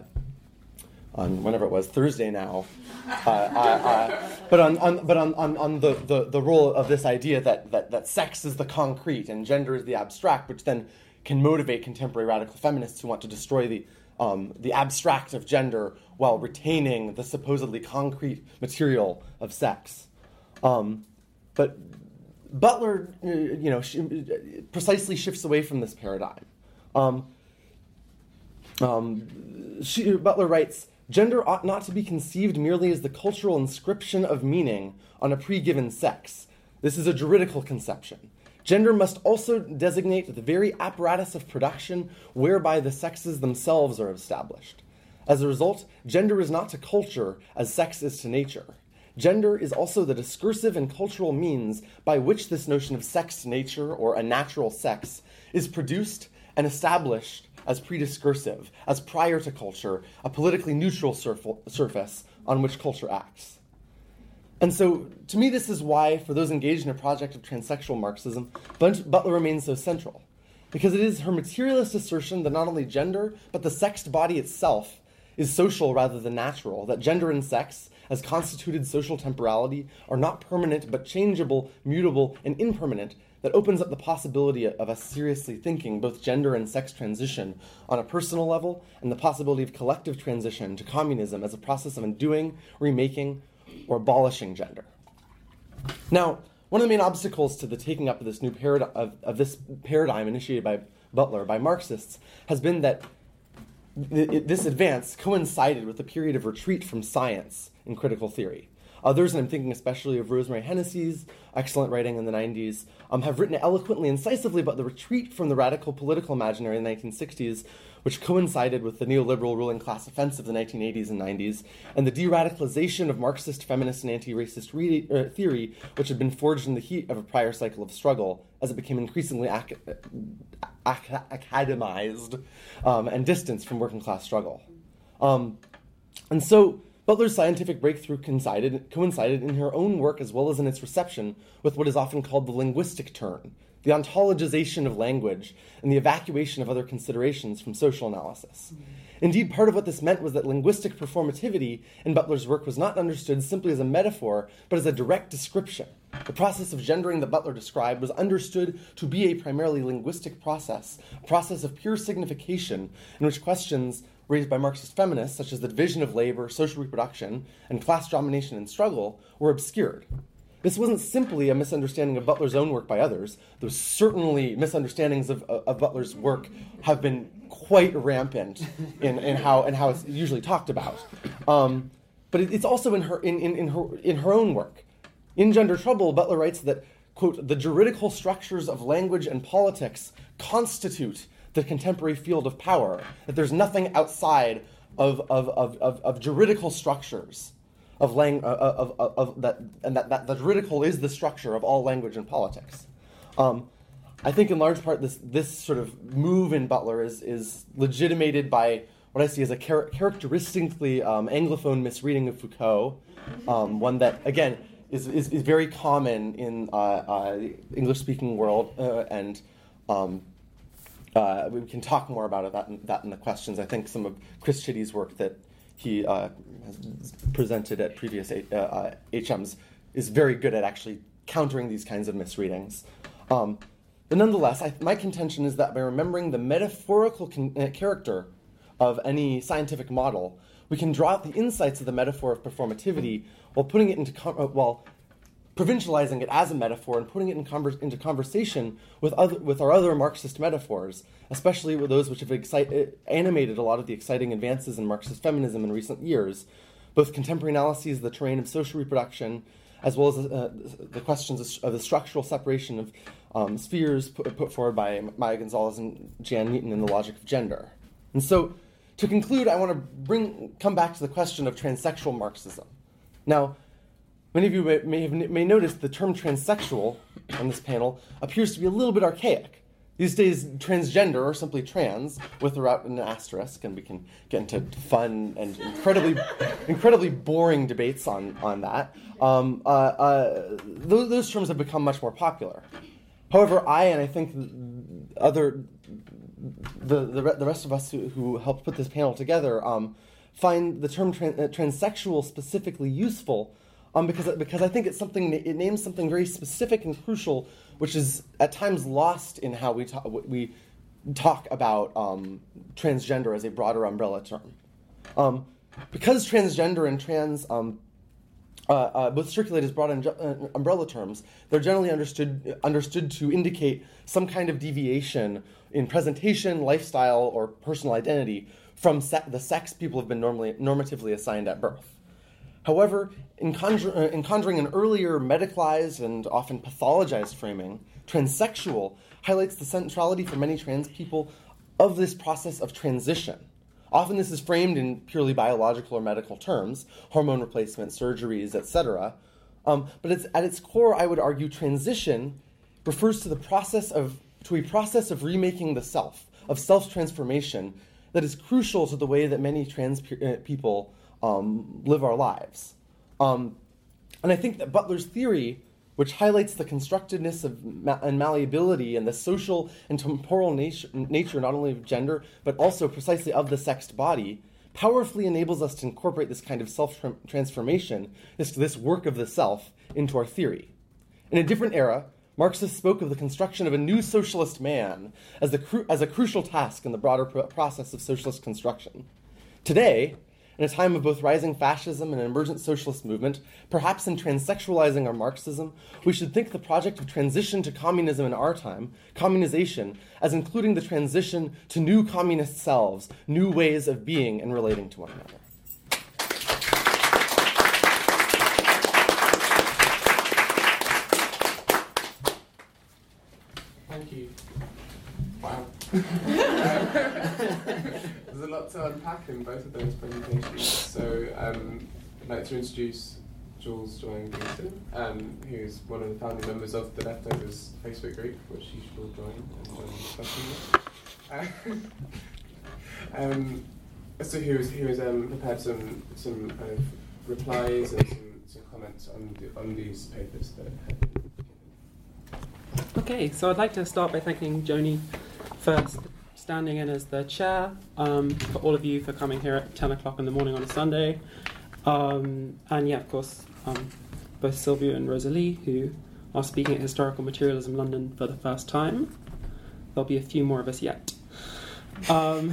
on whenever it was, Thursday now, uh, uh, uh, but on, on but on, on, on the, the, the role of this idea that, that, that sex is the concrete and gender is the abstract, which then can motivate contemporary radical feminists who want to destroy the um, the abstract of gender while retaining the supposedly concrete material of sex. Um, but Butler, you know, she precisely shifts away from this paradigm. Um, um, she, Butler writes, gender ought not to be conceived merely as the cultural inscription of meaning on a pre-given sex. This is a juridical conception. Gender must also designate the very apparatus of production whereby the sexes themselves are established. As a result, gender is not to culture as sex is to nature. Gender is also the discursive and cultural means by which this notion of sex nature, or a natural sex, is produced and established as prediscursive, as prior to culture, a politically neutral surf- surface on which culture acts. And so, to me, this is why, for those engaged in a project of transsexual Marxism, Butler remains so central. Because it is her materialist assertion that not only gender, but the sexed body itself is social rather than natural, that gender and sex, as constituted social temporality, are not permanent but changeable, mutable, and impermanent, that opens up the possibility of us seriously thinking both gender and sex transition on a personal level, and the possibility of collective transition to communism as a process of undoing, remaking, or abolishing gender. Now, one of the main obstacles to the taking up of this new paradigm of, of this paradigm initiated by Butler, by Marxists, has been that th- it, this advance coincided with a period of retreat from science in critical theory. Others, and I'm thinking especially of Rosemary Hennessy's excellent writing in the nineties, um, have written eloquently and incisively about the retreat from the radical political imaginary in the nineteen sixties, which coincided with the neoliberal ruling class offensive of the nineteen eighties and nineties, and the de-radicalization of Marxist, feminist, and anti-racist re- uh, theory, which had been forged in the heat of a prior cycle of struggle, as it became increasingly ac- ac- academized um, and distanced from working-class struggle. Um, and so, Butler's scientific breakthrough coincided, coincided in her own work as well as in its reception with what is often called the linguistic turn, the ontologization of language, and the evacuation of other considerations from social analysis. Mm-hmm. Indeed, part of what this meant was that linguistic performativity in Butler's work was not understood simply as a metaphor, but as a direct description. The process of gendering that Butler described was understood to be a primarily linguistic process, a process of pure signification in which questions raised by Marxist feminists, such as the division of labor, social reproduction, and class domination and struggle, were obscured. This wasn't simply a misunderstanding of Butler's own work by others, though certainly misunderstandings of, of Butler's work have been quite rampant in, in how in how it's usually talked about. Um, but it, it's also in her in, in, in her in her own work. In Gender Trouble, Butler writes that, quote, the juridical structures of language and politics constitute the contemporary field of power, that there's nothing outside of of, of, of, of juridical structures of, lang- of, of, of that, and that, that the juridical is the structure of all language and politics. Um, I think in large part this this sort of move in Butler is is legitimated by what I see as a char- characteristically um, Anglophone misreading of Foucault, um, one that again is, is is very common in uh, uh, the English-speaking world, uh, and um, uh, we can talk more about it, that in, that in the questions. I think some of Chris Chitty's work that he uh, has presented at previous uh, uh, H Ms is very good at actually countering these kinds of misreadings. Um, but nonetheless, I, my contention is that by remembering the metaphorical con- uh, character of any scientific model, we can draw out the insights of the metaphor of performativity while putting it into com- uh, while provincializing it as a metaphor and putting it in conver- into conversation with other with our other Marxist metaphors, especially with those which have excite- animated a lot of the exciting advances in Marxist feminism in recent years, both contemporary analyses of the terrain of social reproduction, as well as uh, the questions of the structural separation of um, spheres put, put forward by Maya Gonzalez and Jan Newton in The Logic of Gender. And so, to conclude, I want to bring come back to the question of transsexual Marxism. Now, many of you may, may have may notice the term transsexual on this panel appears to be a little bit archaic. These days, transgender, or simply trans, with or without an asterisk, and we can get into fun and incredibly, incredibly boring debates on, on that. Um, uh, uh, those, those terms have become much more popular. However, I, and I think other, the, the, the rest of us who, who helped put this panel together, um, find the term tran- uh, transsexual specifically useful Um, because because I think it's something it names something very specific and crucial, which is at times lost in how we talk we talk about um, transgender as a broader umbrella term. Um, because transgender and trans um, uh, uh, both circulate as broad um, uh, umbrella terms, they're generally understood understood to indicate some kind of deviation in presentation, lifestyle, or personal identity from se- the sex people have been normally normatively assigned at birth. However, in, conjur- uh, in conjuring an earlier medicalized and often pathologized framing, transsexual highlights the centrality for many trans people of this process of transition. Often this is framed in purely biological or medical terms, hormone replacement, surgeries, et cetera. Um, but it's, at its core, I would argue, transition refers to the process of to a process of remaking the self, of self-transformation that is crucial to the way that many trans pe- uh, people um, live our lives. Um, and I think that Butler's theory, which highlights the constructedness of ma- and malleability and the social and temporal nature, nature not only of gender, but also precisely of the sexed body, powerfully enables us to incorporate this kind of self-transformation, this, this work of the self, into our theory. In a different era, Marxists spoke of the construction of a new socialist man as, the cru- as a crucial task in the broader pro- process of socialist construction. Today, in a time of both rising fascism and an emergent socialist movement, perhaps in transsexualizing our Marxism, we should think the project of transition to communism in our time, communization, as including the transition to new communist selves, new ways of being and relating to one another. Thank you. Wow. There's a lot to unpack in both of those presentations. So um, I'd like to introduce Jules Joy Gleason, um, who's one of the founding members of the Leftovers Facebook group, which you should all join and join the discussion. Uh, um, so he was, he was um, prepared some some kind of replies and some, some comments on the, on these papers that have been given. Okay, so I'd like to start by thanking Joni for standing in as the chair, um, for all of you for coming here at ten o'clock in the morning on a Sunday, um, and yeah, of course, um, both Sylvia and Rosalie, who are speaking at Historical Materialism London for the first time. There'll be a few more of us yet. Um,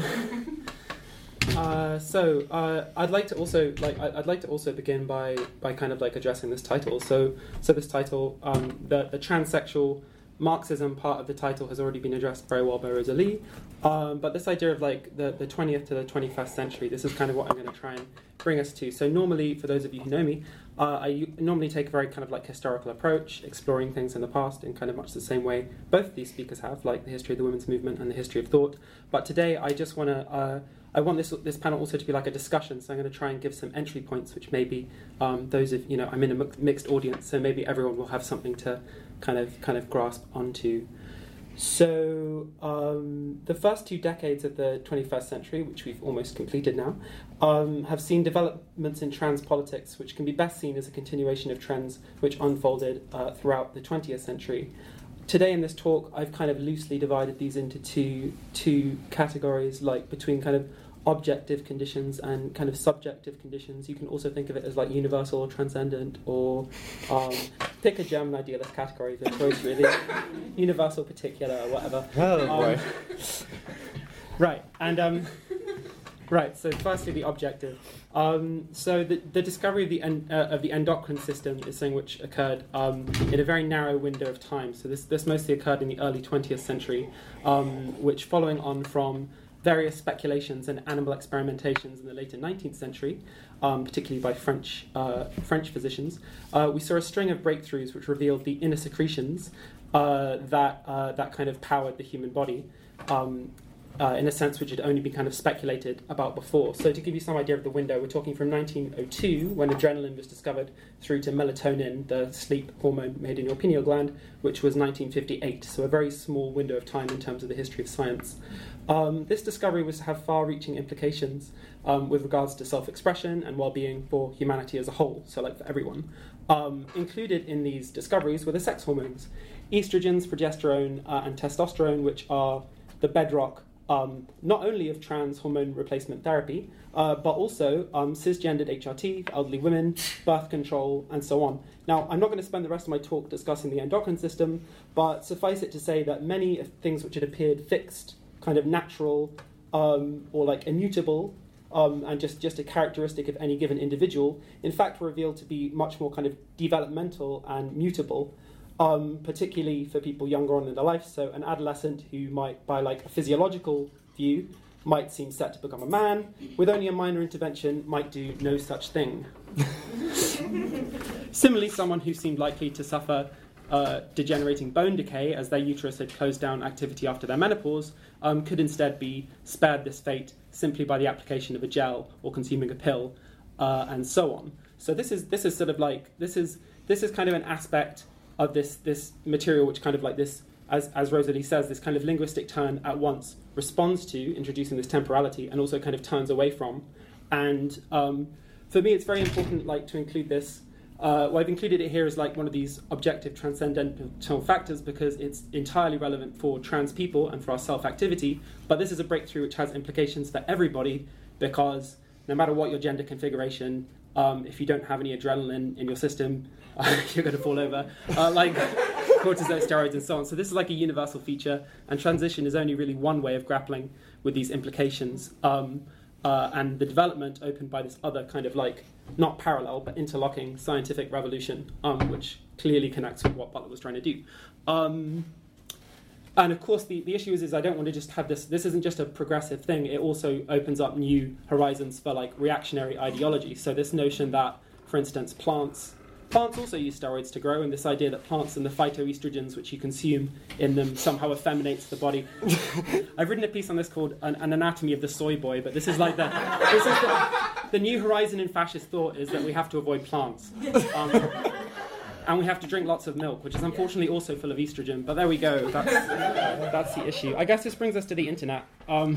uh, so uh, I'd like to also like I'd like to also begin by by kind of like addressing this title. So so this title, um, the the transsexual Marxism part of the title has already been addressed very well by Rosalie, um, but this idea of like the, the twentieth to the twenty-first century, this is kind of what I'm going to try and bring us to. So normally, for those of you who know me, uh, I normally take a very kind of like historical approach, exploring things in the past in kind of much the same way both of these speakers have, like the history of the women's movement and the history of thought. But today, I just want to uh, I want this this panel also to be like a discussion, so I'm going to try and give some entry points, which maybe um, those of you know I'm in a mixed audience, so maybe everyone will have something to kind of kind of grasp onto. So um, the first two decades of the twenty-first century, which we've almost completed now, um, have seen developments in trans politics, which can be best seen as a continuation of trends which unfolded uh, throughout the twentieth century. Today in this talk, I've kind of loosely divided these into two two categories, like between kind of objective conditions and kind of subjective conditions. You can also think of it as like universal or transcendent, or um, pick a German idealist category of your choice, really. Universal, particular, or whatever. Oh, um, boy. Right, and um, right. So firstly, the objective. Um, so the, the discovery of the en- uh, of the endocrine system is something which occurred um, in a very narrow window of time. So this this mostly occurred in the early twentieth century, um, which following on from various speculations and animal experimentations in the later nineteenth century, um, particularly by French uh, French physicians, uh, we saw a string of breakthroughs which revealed the inner secretions uh, that uh, that kind of powered the human body, um, uh, in a sense which had only been kind of speculated about before. So to give you some idea of the window, we're talking from nineteen oh two, when adrenaline was discovered, through to melatonin, the sleep hormone made in your pineal gland, which was nineteen fifty-eight. So a very small window of time in terms of the history of science. Um, this discovery was to have far-reaching implications um, with regards to self-expression and well-being for humanity as a whole, so like for everyone. Um, included in these discoveries were the sex hormones, estrogens, progesterone, uh, and testosterone, which are the bedrock um, not only of trans hormone replacement therapy, uh, but also um, cisgendered H R T for elderly women, birth control, and so on. Now, I'm not going to spend the rest of my talk discussing the endocrine system, but suffice it to say that many of things which had appeared fixed, kind of natural, um, or like immutable, um, and just, just a characteristic of any given individual, in fact were revealed to be much more kind of developmental and mutable, um, particularly for people younger on in their life. So an adolescent who might, by like a physiological view, might seem set to become a man, with only a minor intervention, might do no such thing. Similarly, someone who seemed likely to suffer uh, degenerating bone decay as their uterus had closed down activity after their menopause um, could instead be spared this fate simply by the application of a gel or consuming a pill, uh, and so on. So this is this is sort of like this is this is kind of an aspect of this this material which kind of like this, as as Rosalie says, this kind of linguistic turn at once responds to introducing this temporality and also kind of turns away from. And um, for me, it's very important like to include this. Uh, well, I've included it here as like one of these objective transcendental factors because it's entirely relevant for trans people and for our self-activity, but this is a breakthrough which has implications for everybody because no matter what your gender configuration, um, if you don't have any adrenaline in your system, uh, you're going to fall over, uh, like cortisone, steroids, and so on. So this is like a universal feature, and transition is only really one way of grappling with these implications. Um, uh, and the development opened by this other kind of like not parallel, but interlocking scientific revolution, um, which clearly connects with what Butler was trying to do. Um, and of course, the, the issue is, is I don't want to just have this, this isn't just a progressive thing, it also opens up new horizons for like reactionary ideology. So this notion that, for instance, plants, plants also use steroids to grow, and this idea that plants and the phytoestrogens which you consume in them somehow effeminates the body. I've written a piece on this called An, An Anatomy of the Soy Boy, but this is like the, this is the, the new horizon in fascist thought is that we have to avoid plants. Um, and we have to drink lots of milk, which is unfortunately also full of estrogen, but there we go, that's, that's the issue. I guess this brings us to the internet. Um,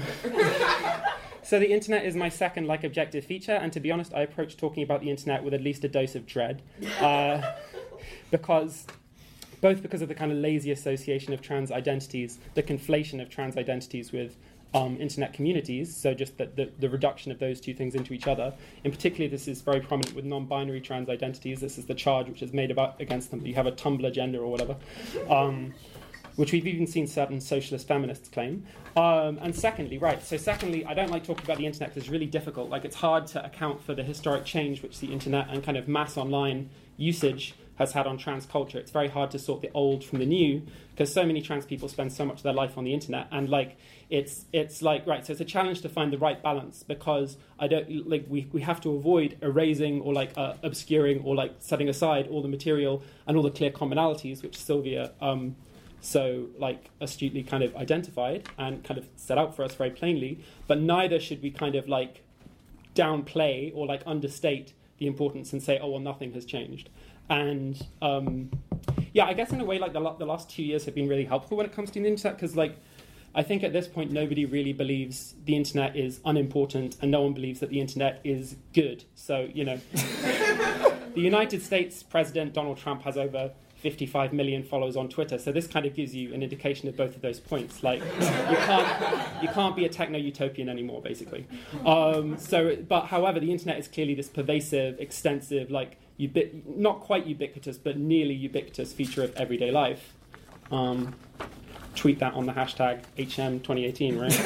So the internet is my second like objective feature, and to be honest, I approach talking about the internet with at least a dose of dread, uh, because both because of the kind of lazy association of trans identities, the conflation of trans identities with um, internet communities, so just the, the, the reduction of those two things into each other. In particular, this is very prominent with non-binary trans identities. This is the charge which is made about against them. You have a Tumblr gender or whatever. Um, which we've even seen certain socialist feminists claim. Um, and secondly, right, so secondly, I don't like talking about the internet because it's really difficult. Like, it's hard to account for the historic change which the internet and kind of mass online usage has had on trans culture. It's very hard to sort the old from the new because so many trans people spend so much of their life on the internet. And, like, it's it's like, right, so it's a challenge to find the right balance because I don't, like, we, we have to avoid erasing or, like, uh, obscuring or, like, setting aside all the material and all the clear commonalities which Sylvia... Um, so like astutely kind of identified and kind of set out for us very plainly, but neither should we kind of like downplay or like understate the importance and say, oh, well, nothing has changed. And um, yeah, I guess in a way, like the, the last two years have been really helpful when it comes to the internet because like I think at this point nobody really believes the internet is unimportant and no one believes that the internet is good. So, you know, the United States President Donald Trump has over fifty-five million followers on Twitter, so this kind of gives you an indication of both of those points. Like, you can't you can't be a techno-utopian anymore, basically. Um, so, but however, the internet is clearly this pervasive, extensive, like ubi- not quite ubiquitous, but nearly ubiquitous feature of everyday life. Um, tweet that on the hashtag H M twenty eighteen, right?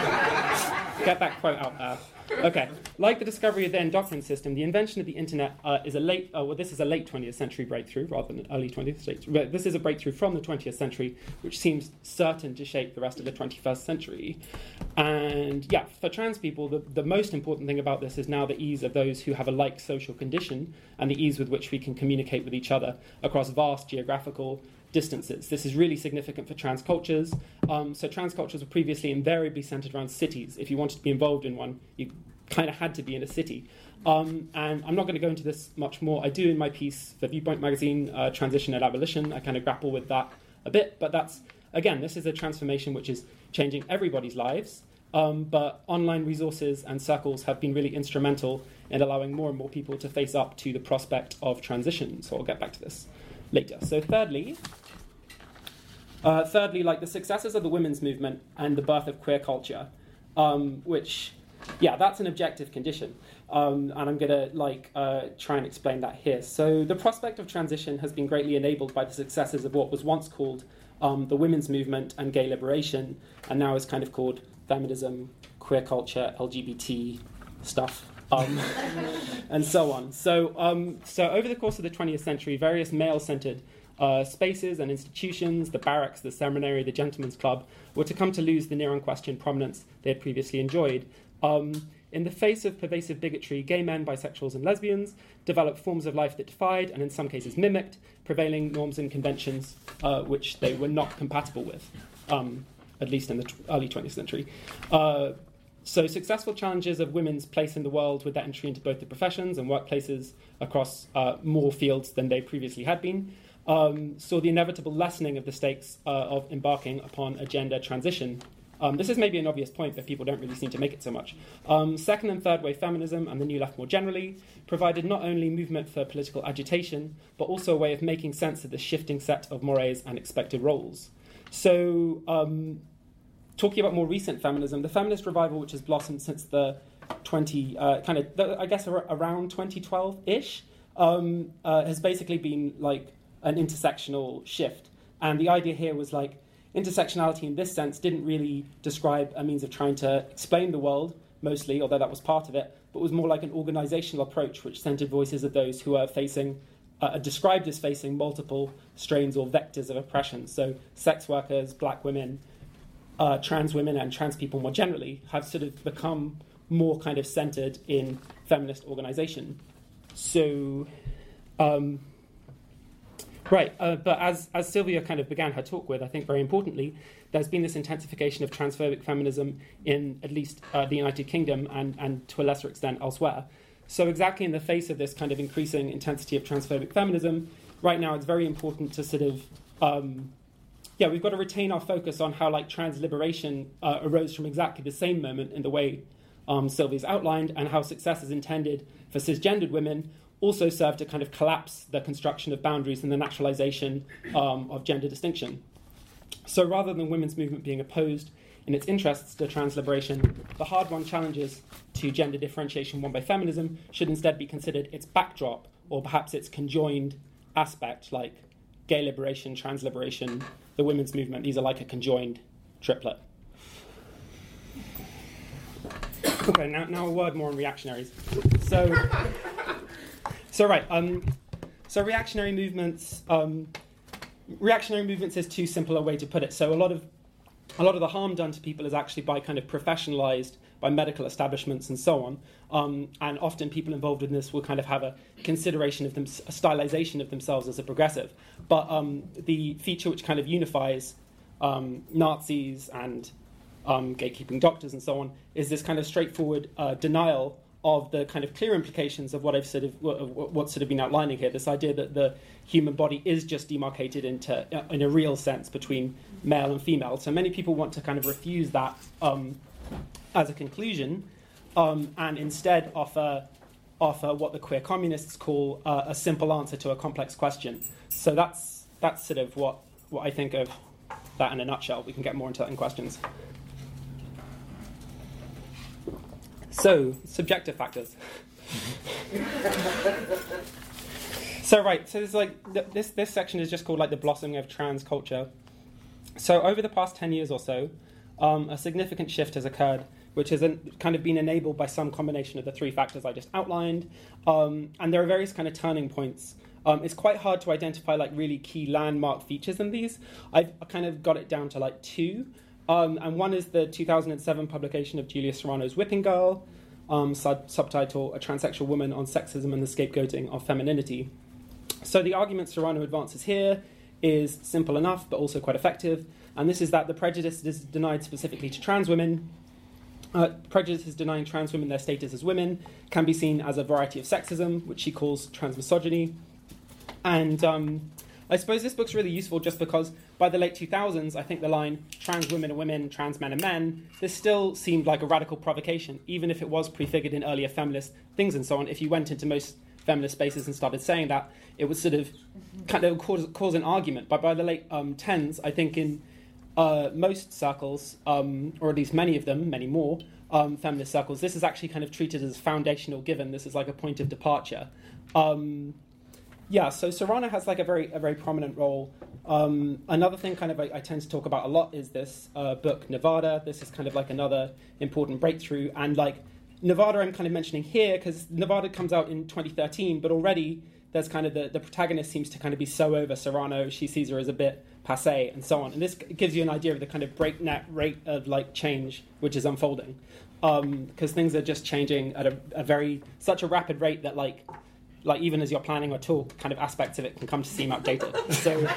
Get that quote out there. Okay, like the discovery of the endocrine system, the invention of the internet uh, is a late, uh, well, this is a late twentieth century breakthrough rather than an early twentieth century. But this is a breakthrough from the twentieth century, which seems certain to shape the rest of the twenty-first century. And yeah, for trans people, the, the most important thing about this is now the ease of those who have a like social condition and the ease with which we can communicate with each other across vast geographical distances. This is really significant for trans cultures. Um, so trans cultures were previously invariably centered around cities. If you wanted to be involved in one, you kind of had to be in a city. Um, and I'm not going to go into this much more. I do in my piece for Viewpoint magazine, uh, Transition and Abolition. I kind of grapple with that a bit. But that's, again, this is a transformation which is changing everybody's lives. Um, but online resources and circles have been really instrumental in allowing more and more people to face up to the prospect of transition. So I'll get back to this later. So thirdly, uh, thirdly, like the successes of the women's movement and the birth of queer culture, um, which, yeah, that's an objective condition. Um, and I'm going to like uh, try and explain that here. So the prospect of transition has been greatly enabled by the successes of what was once called um, the women's movement and gay liberation, and now is kind of called feminism, queer culture, L G B T stuff. Um, and so on. So, um, so over the course of the twentieth century, various male-centered uh, spaces and institutions, the barracks, the seminary, the gentleman's club, were to come to lose the near unquestioned prominence they had previously enjoyed. Um, in the face of pervasive bigotry, gay men, bisexuals, and lesbians developed forms of life that defied, and in some cases mimicked, prevailing norms and conventions uh, which they were not compatible with, um, at least in the t- early twentieth century. Uh, so successful challenges of women's place in the world with their entry into both the professions and workplaces across uh, more fields than they previously had been, um, saw the inevitable lessening of the stakes uh, of embarking upon a gender transition. Um, this is maybe an obvious point, but people don't really seem to make it so much. Um, second and third wave feminism and the New Left more generally provided not only movement for political agitation, but also a way of making sense of the shifting set of mores and expected roles. So, um, talking about more recent feminism, the feminist revival, which has blossomed since the twenty, uh, kind of, the, I guess, ar- around twenty twelve-ish, um, uh, has basically been like an intersectional shift. And the idea here was like, intersectionality in this sense didn't really describe a means of trying to explain the world, mostly, although that was part of it, but was more like an organizational approach which centered voices of those who are facing, uh, described as facing multiple strains or vectors of oppression. So sex workers, black women, uh, trans women, and trans people more generally have sort of become more kind of centered in feminist organization. So... Um, Right, uh, but as, as Sylvia kind of began her talk with, I think very importantly, there's been this intensification of transphobic feminism in at least uh, the United Kingdom and, and to a lesser extent elsewhere. So exactly in the face of this kind of increasing intensity of transphobic feminism, right now it's very important to sort of, um, yeah, we've got to retain our focus on how like trans liberation uh, arose from exactly the same moment in the way um, Sylvia's outlined, and how success is intended for cisgendered women also serve to kind of collapse the construction of boundaries and the naturalization um, of gender distinction. So rather than women's movement being opposed in its interests to trans liberation, the hard-won challenges to gender differentiation won by feminism should instead be considered its backdrop, or perhaps its conjoined aspect, like gay liberation, trans liberation, the women's movement. These are like a conjoined triplet. Okay, now, now a word more on reactionaries. So... So right, um, so reactionary movements. Um, reactionary movements is too simple a way to put it. So a lot of, a lot of the harm done to people is actually by kind of professionalized by medical establishments and so on. Um, and often people involved in this will kind of have a consideration of them, a stylization of themselves as a progressive. But um, the feature which kind of unifies um, Nazis and um, gatekeeping doctors and so on is this kind of straightforward uh, denial of the kind of clear implications of what I've sort of what's sort of been outlining here. This idea that the human body is just demarcated into, in a real sense, between male and female. So many people want to kind of refuse that um, as a conclusion, um, and instead offer offer what the queer communists call uh, a simple answer to a complex question. So that's that's sort of what what I think of that in a nutshell. We can get more into that in questions. So, subjective factors. so, right, so there's like, th- this, this section is just called like the blossoming of trans culture. So, over the past ten years or so, um, a significant shift has occurred, which has an, kind of been enabled by some combination of the three factors I just outlined. Um, and there are various kind of turning points. Um, it's quite hard to identify like really key landmark features in these. I've kind of got it down to like two. Um, and one is the two thousand seven publication of Julia Serrano's Whipping Girl, um, sub- subtitle, A Transsexual Woman on Sexism and the Scapegoating of Femininity. So the argument Serrano advances here is simple enough, but also quite effective. And this is that the prejudice is denied specifically to trans women. Uh, prejudice is denying trans women their status as women can be seen as a variety of sexism, which she calls transmisogyny. And... Um, I suppose this book's really useful just because by the late two thousands, I think the line trans women are women, trans men are men, this still seemed like a radical provocation, even if it was prefigured in earlier feminist things and so on. If you went into most feminist spaces and started saying that, it would sort of kind of cause, cause an argument. But by the late um, tens, I think in uh, most circles, um, or at least many of them, many more, um, feminist circles, this is actually kind of treated as foundational given. This is like a point of departure. Um, Yeah, so Serrano has like a very a very prominent role. Um, another thing kind of I, I tend to talk about a lot is this uh, book, Nevada. This is kind of like another important breakthrough. And like Nevada I'm kind of mentioning here because Nevada comes out in twenty thirteen, but already there's kind of the, the protagonist seems to kind of be so over Serrano. She sees her as a bit passé and so on. And this gives you an idea of the kind of breakneck rate of like change which is unfolding. because um, things are just changing at a, a very such a rapid rate that like like even as you're planning a talk, kind of aspects of it can come to seem outdated. So,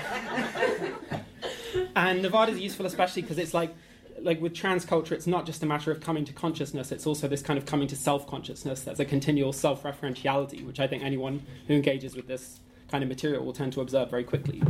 and Nevada is useful especially because it's like like with trans culture, it's not just a matter of coming to consciousness, it's also this kind of coming to self-consciousness. There's a continual self-referentiality, which I think anyone who engages with this kind of material will tend to observe very quickly.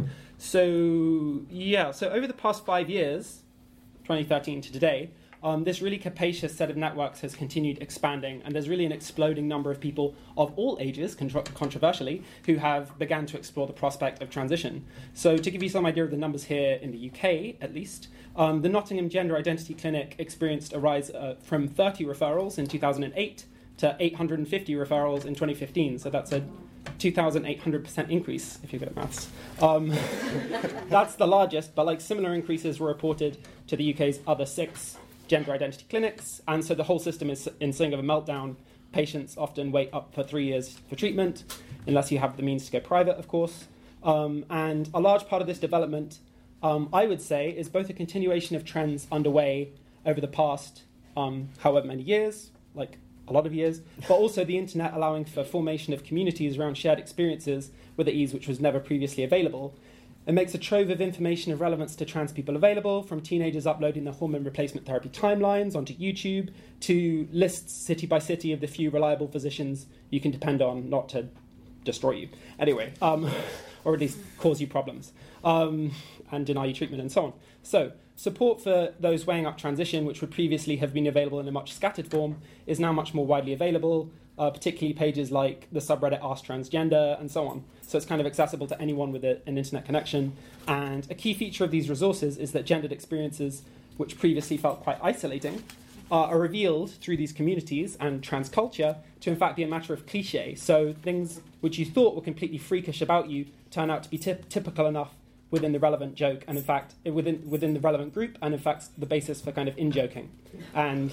So, yeah, so over the past five years, twenty thirteen to today, um, this really capacious set of networks has continued expanding, and there's really an exploding number of people of all ages, contro- controversially, who have began to explore the prospect of transition. So to give you some idea of the numbers here in the U K, at least, um, the Nottingham Gender Identity Clinic experienced a rise uh, from thirty referrals in two thousand eight to eight hundred fifty referrals in twenty fifteen, so that's a two thousand eight hundred percent increase, if you're good at maths. Um, that's the largest, but like similar increases were reported to the U K's other six gender identity clinics, and so the whole system is in something of a meltdown. Patients often wait up for three years for treatment, unless you have the means to go private, of course. Um, and a large part of this development, um, I would say, is both a continuation of trends underway over the past um, however many years, like a lot of years, but also the internet allowing for formation of communities around shared experiences with an ease which was never previously available. It makes a trove of information of relevance to trans people available, from teenagers uploading their hormone replacement therapy timelines onto YouTube, to lists city by city of the few reliable physicians you can depend on not to destroy you. Anyway, um, or at least cause you problems, um, and deny you treatment and so on. So, support for those weighing up transition, which would previously have been available in a much scattered form, is now much more widely available, uh, particularly pages like the subreddit Ask Transgender and so on. So it's kind of accessible to anyone with a, an internet connection. And a key feature of these resources is that gendered experiences, which previously felt quite isolating, uh, are revealed through these communities and trans culture to in fact be a matter of cliche. So things which you thought were completely freakish about you turn out to be typ- typical enough within the relevant joke, and in fact within within the relevant group, and in fact the basis for kind of in-joking and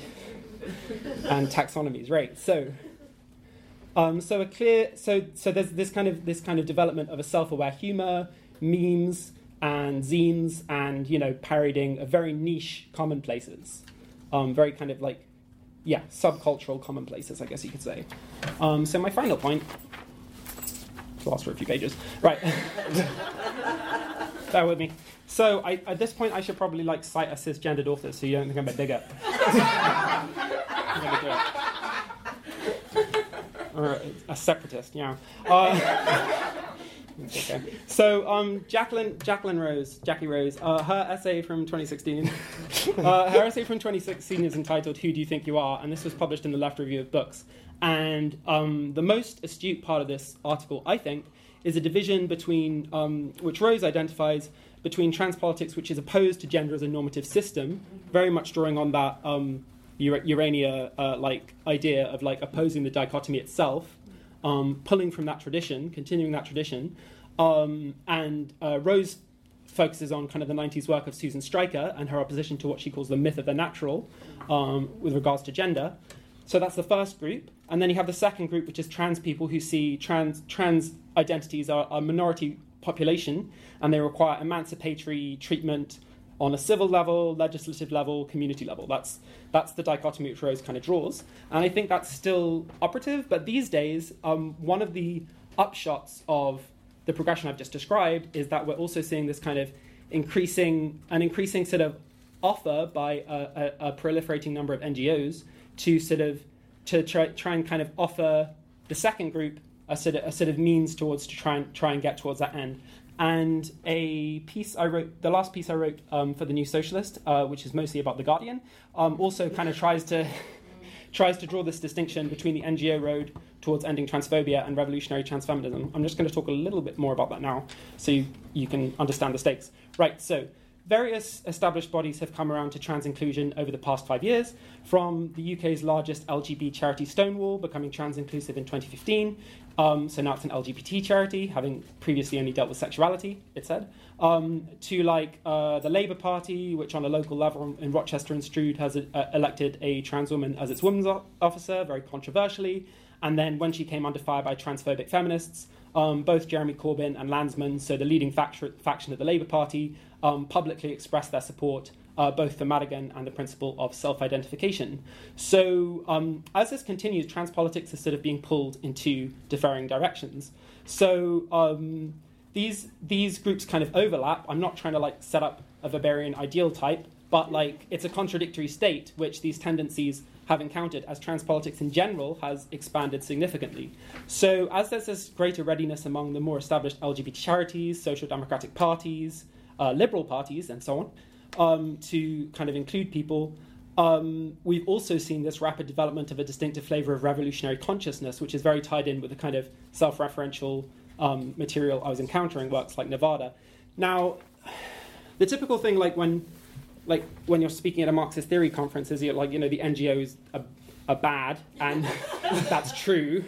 and taxonomies, right? So, um, so a clear, so so there's this kind of this kind of development of a self-aware humor, memes, and zines, and you know parodying of very niche commonplaces, um, very kind of like yeah subcultural commonplaces, I guess you could say. Um, so my final point. Lost for a few pages, right? Bear with me. So I, at this point, I should probably like cite a cisgendered author, so you don't think I'm a bigot. Or a separatist, yeah. Uh, okay. So um, Jacqueline, Jacqueline Rose, Jackie Rose, uh, her essay from twenty sixteen. uh, her essay from twenty sixteen is entitled "Who Do You Think You Are?" and this was published in the Left Review of Books. And um, the most astute part of this article, I think, is a division between, um, which Rose identifies, between trans politics, which is opposed to gender as a normative system, very much drawing on that um, Urania uh, like idea of like opposing the dichotomy itself, um, pulling from that tradition, continuing that tradition, um, and uh, Rose focuses on kind of the nineties work of Susan Stryker and her opposition to what she calls the myth of the natural um, with regards to gender. So that's the first group. And then you have the second group, which is trans people who see trans trans identities are a minority population, and they require emancipatory treatment on a civil level, legislative level, community level. That's that's the dichotomy which Rose kind of draws. And I think that's still operative, but these days, um, one of the upshots of the progression I've just described is that we're also seeing this kind of increasing, an increasing sort of offer by a, a, a proliferating number of N G Os to sort of to try, try and kind of offer the second group a sort of, a sort of means towards to try and try and get towards that end. And a piece I wrote, the last piece I wrote um, for the New Socialist, uh, which is mostly about The Guardian, um, also kind of tries to tries to draw this distinction between the N G O road towards ending transphobia and revolutionary transfeminism. I'm just going to talk a little bit more about that now, so you, you can understand the stakes. Right, so various established bodies have come around to trans inclusion over the past five years, from the U K's largest L G B T charity Stonewall becoming trans inclusive in twenty fifteen, um, so now it's an L G B T charity, having previously only dealt with sexuality, it said, um, to like uh, the Labour Party, which on a local level in Rochester and Strood has uh, elected a trans woman as its women's officer, very controversially, and then when she came under fire by transphobic feminists, um, both Jeremy Corbyn and Landsman, so the leading fact- faction of the Labour Party, Um, publicly expressed their support uh, both for Madigan and the principle of self-identification. So um, as this continues, trans politics is sort of being pulled into differing directions. So um, these these groups kind of overlap. I'm not trying to like set up a Weberian ideal type, but like it's a contradictory state which these tendencies have encountered as trans politics in general has expanded significantly. So as there's this greater readiness among the more established L G B T charities, social democratic parties, uh, liberal parties, and so on, um, to kind of include people, um, we've also seen this rapid development of a distinctive flavour of revolutionary consciousness, which is very tied in with the kind of self-referential um, material I was encountering, works like Nevada. Now, the typical thing, like when Like when you're speaking at a Marxist theory conference, is you're like, you know, the N G Os are, are bad, and that's true.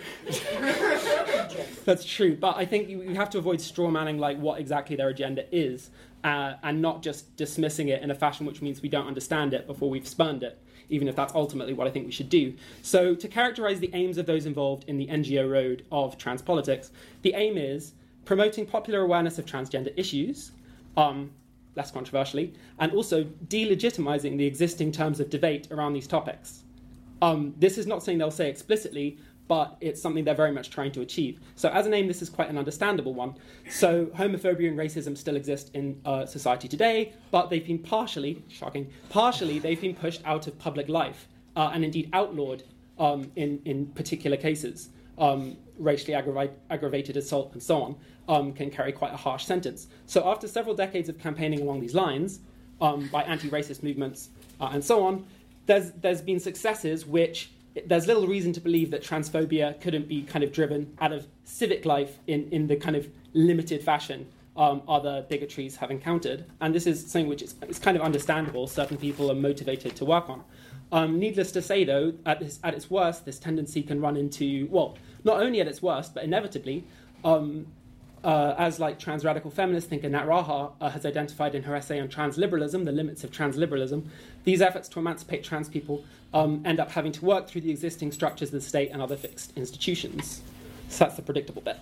That's true. But I think you, you have to avoid straw manning like what exactly their agenda is, uh, and not just dismissing it in a fashion which means we don't understand it before we've spurned it, even if that's ultimately what I think we should do. So to characterize the aims of those involved in the N G O road of trans politics, the aim is promoting popular awareness of transgender issues, um, less controversially, and also delegitimizing the existing terms of debate around these topics. Um, this is not something they'll say explicitly, but it's something they're very much trying to achieve. So as an aim, this is quite an understandable one. So homophobia and racism still exist in uh, society today, but they've been partially, shocking, partially they've been pushed out of public life, uh, and indeed outlawed um, in, in particular cases. Um, racially aggravated, aggravated assault and so on, um, can carry quite a harsh sentence. So after several decades of campaigning along these lines, um, by anti-racist movements uh, and so on, there's there's been successes which there's little reason to believe that transphobia couldn't be kind of driven out of civic life in, in the kind of limited fashion um, other bigotries have encountered. And this is something which is, is kind of understandable. Certain people are motivated to work on. Um, needless to say, though, at, this, at its worst, this tendency can run into, well, not only at its worst, but inevitably, um, uh, as like trans radical feminist thinker Nat Raha uh, has identified in her essay on transliberalism, the limits of transliberalism, these efforts to emancipate trans people um, end up having to work through the existing structures of the state and other fixed institutions. So that's the predictable bit.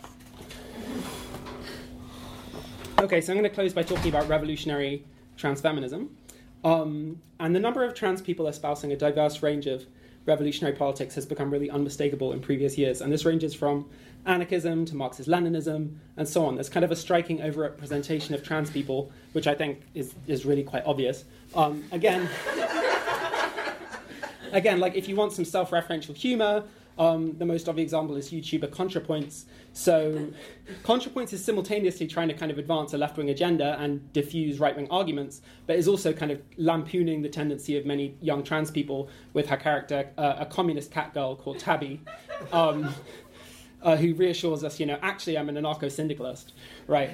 Okay, so I'm going to close by talking about revolutionary transfeminism. Um, and the number of trans people espousing a diverse range of revolutionary politics has become really unmistakable in previous years. And this ranges from anarchism to Marxist-Leninism and so on. There's kind of a striking overrepresentation of trans people, which I think is, is really quite obvious. Um, again, again, like if you want some self-referential humor, um, the most obvious example is YouTuber ContraPoints. So ContraPoints is simultaneously trying to kind of advance a left-wing agenda and diffuse right-wing arguments, but is also kind of lampooning the tendency of many young trans people with her character, uh, a communist cat girl called Tabby, um, uh, who reassures us, you know, actually I'm an anarcho-syndicalist, right?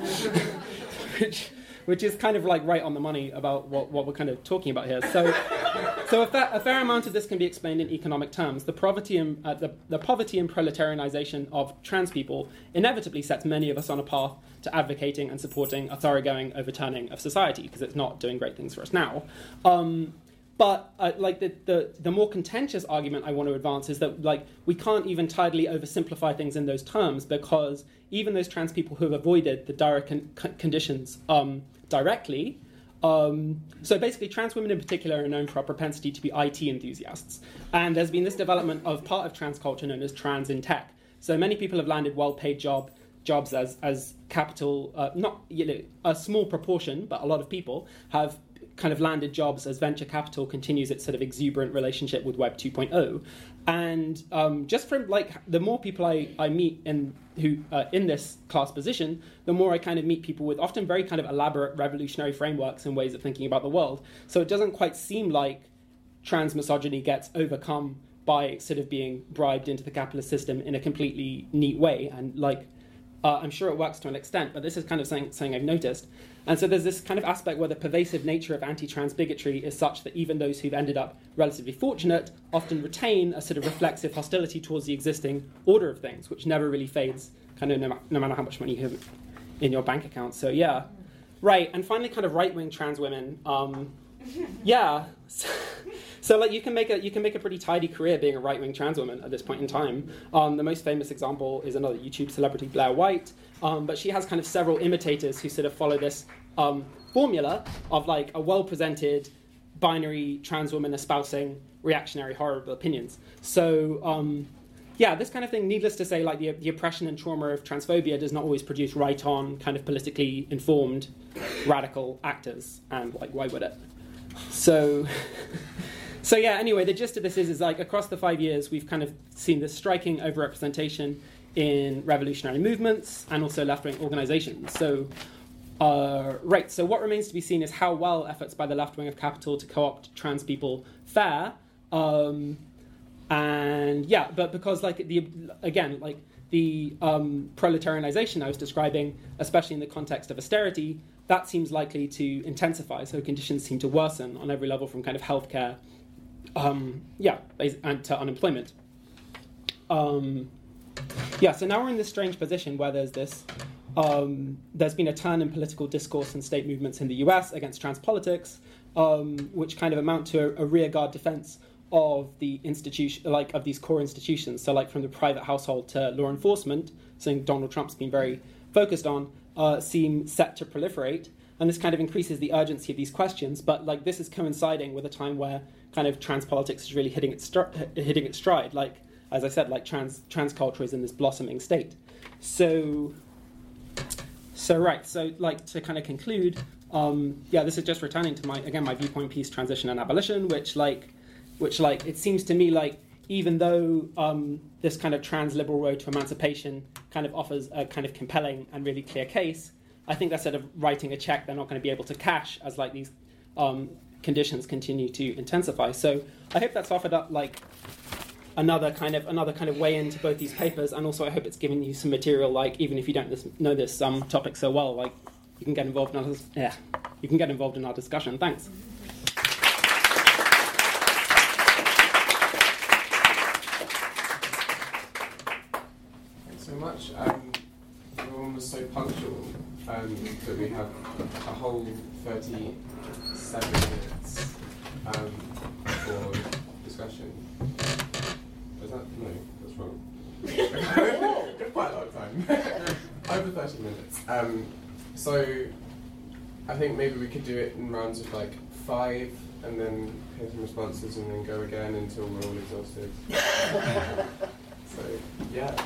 which, which is kind of like right on the money about what, what we're kind of talking about here. So, so a, fair, a fair amount of this can be explained in economic terms. The poverty and uh, the, the poverty and proletarianization of trans people inevitably sets many of us on a path to advocating and supporting a thoroughgoing overturning of society, because it's not doing great things for us now. Um, But uh, like the, the the more contentious argument I want to advance is that like we can't even tidily oversimplify things in those terms, because even those trans people who have avoided the direct con- conditions um, directly. Um, so basically, trans women in particular are known for our propensity to be I T enthusiasts, and there's been this development of part of trans culture known as trans in tech. So many people have landed well-paid job jobs as as capital, uh, not you know a small proportion, but a lot of people have kind of landed jobs as venture capital continues its sort of exuberant relationship with Web two point oh. And um, just from like the more people I, I meet in who uh, in this class position, the more I kind of meet people with often very kind of elaborate revolutionary frameworks and ways of thinking about the world. So it doesn't quite seem like trans misogyny gets overcome by sort of being bribed into the capitalist system in a completely neat way. And like uh, I'm sure it works to an extent, but this is kind of something, something I've noticed. And so there's this kind of aspect where the pervasive nature of anti-trans bigotry is such that even those who've ended up relatively fortunate often retain a sort of reflexive hostility towards the existing order of things, which never really fades, kind of no, ma- no matter how much money you have in your bank account. So yeah, right. And finally, kind of right-wing trans women. Um, yeah. So, so like you can make a you can make a pretty tidy career being a right-wing trans woman at this point in time. Um, the most famous example is another YouTube celebrity, Blair White. Um, but she has kind of several imitators who sort of follow this um, formula of like a well-presented binary trans woman espousing reactionary, horrible opinions. So, um, yeah, this kind of thing, needless to say, like the, the oppression and trauma of transphobia does not always produce right-on, kind of politically informed, radical actors. And, like, why would it? So, so yeah, anyway, the gist of this is, is, like, across the five years, we've kind of seen this striking overrepresentation in revolutionary movements and also left-wing organizations. So, uh, right, so what remains to be seen is how well efforts by the left wing of capital to co-opt trans people fare. Um, and yeah, but because like the again like the um, proletarianization I was describing, especially in the context of austerity, that seems likely to intensify. So conditions seem to worsen on every level, from kind of healthcare, um, yeah, and to unemployment. Um, yeah, so now we're in this strange position where there's this. Um, there's been a turn in political discourse and state movements in the U S against trans politics, um, which kind of amount to a, a rearguard defense of the institution, like of these core institutions. So, like from the private household to law enforcement, something Donald Trump's been very focused on, uh, seem set to proliferate, and this kind of increases the urgency of these questions. But like this is coinciding with a time where kind of trans politics is really hitting its str- hitting its stride. Like as I said, like trans trans culture is in this blossoming state. So. So right, so like to kind of conclude, um, yeah, this is just returning to my again my viewpoint piece, Transition and Abolition, which like, which like it seems to me like even though um, this kind of trans liberal road to emancipation kind of offers a kind of compelling and really clear case, I think that instead of writing a check, they're not going to be able to cash as like these um, conditions continue to intensify. So I hope that's offered up like. Another kind of another kind of way into both these papers, and also I hope it's given you some material. Like even if you don't this, know this um, topic so well, like you can get involved in our yeah, you can get involved in our discussion. Thanks. Thanks so much. Um, everyone was so punctual um, that we have a whole thirty-seven minutes um, for discussion. Is that, no, that's wrong. Quite a long time. Over thirty minutes. Um, so I think maybe we could do it in rounds of like five and then hear some responses and then go again until we're all exhausted. So, yeah.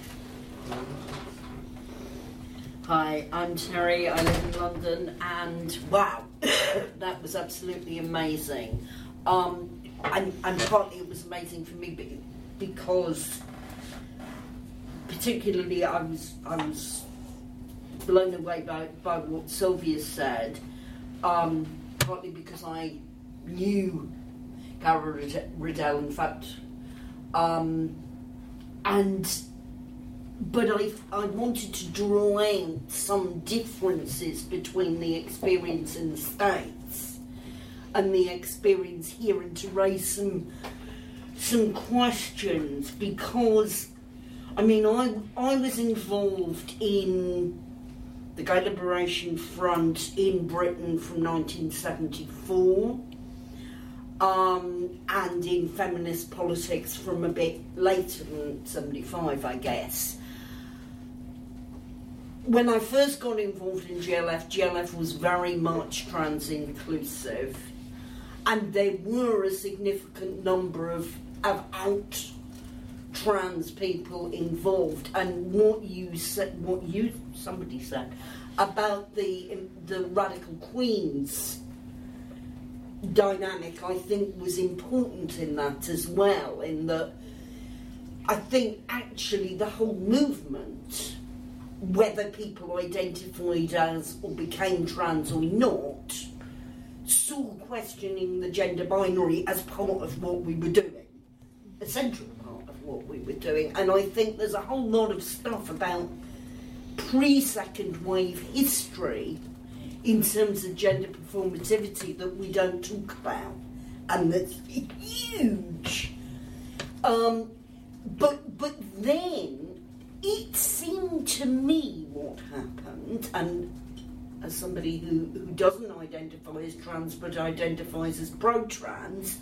Hi, I'm Terry, I live in London, and wow, that was absolutely amazing. Um, and, and partly it was amazing for me because particularly I was I was blown away by, by what Sylvia said, um, partly because I knew Carol Riddell, in fact, um, and but I, I wanted to draw out some differences between the experience in the States and the experience here, and to raise some some questions, because I mean I I was involved in the Gay Liberation Front in Britain from nineteen seventy-four, um, and in feminist politics from a bit later than seventy-five, I guess. When I first got involved in G L F, G L F was very much trans-inclusive, and there were a significant number of, of out trans people involved. And what you said, what you somebody said about the the Radical Queens dynamic, I think was important in that as well. In that, I think actually the whole movement, whether people identified as or became trans or not, saw questioning the gender binary as part of what we were doing, a central part of what we were doing. And I think there's a whole lot of stuff about pre-second wave history in terms of gender performativity that we don't talk about, and that's huge. Um, but but then it seemed to me what happened, and as somebody who, who doesn't identify as trans but identifies as pro-trans,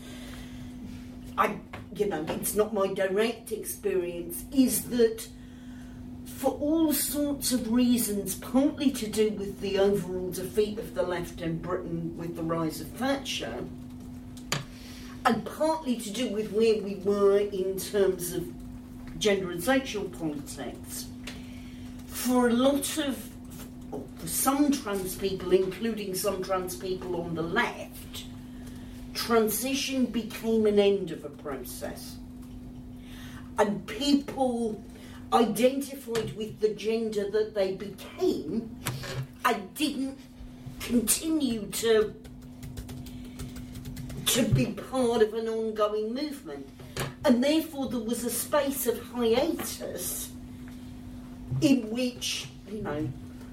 I, you know, it's not my direct experience, is that for all sorts of reasons, partly to do with the overall defeat of the left in Britain with the rise of Thatcher, and partly to do with where we were in terms of gender and sexual politics, for a lot of, for some trans people, including some trans people on the left, transition became an end of a process. And people identified with the gender that they became and didn't continue to to be part of an ongoing movement. And therefore there was a space of hiatus in which, you know,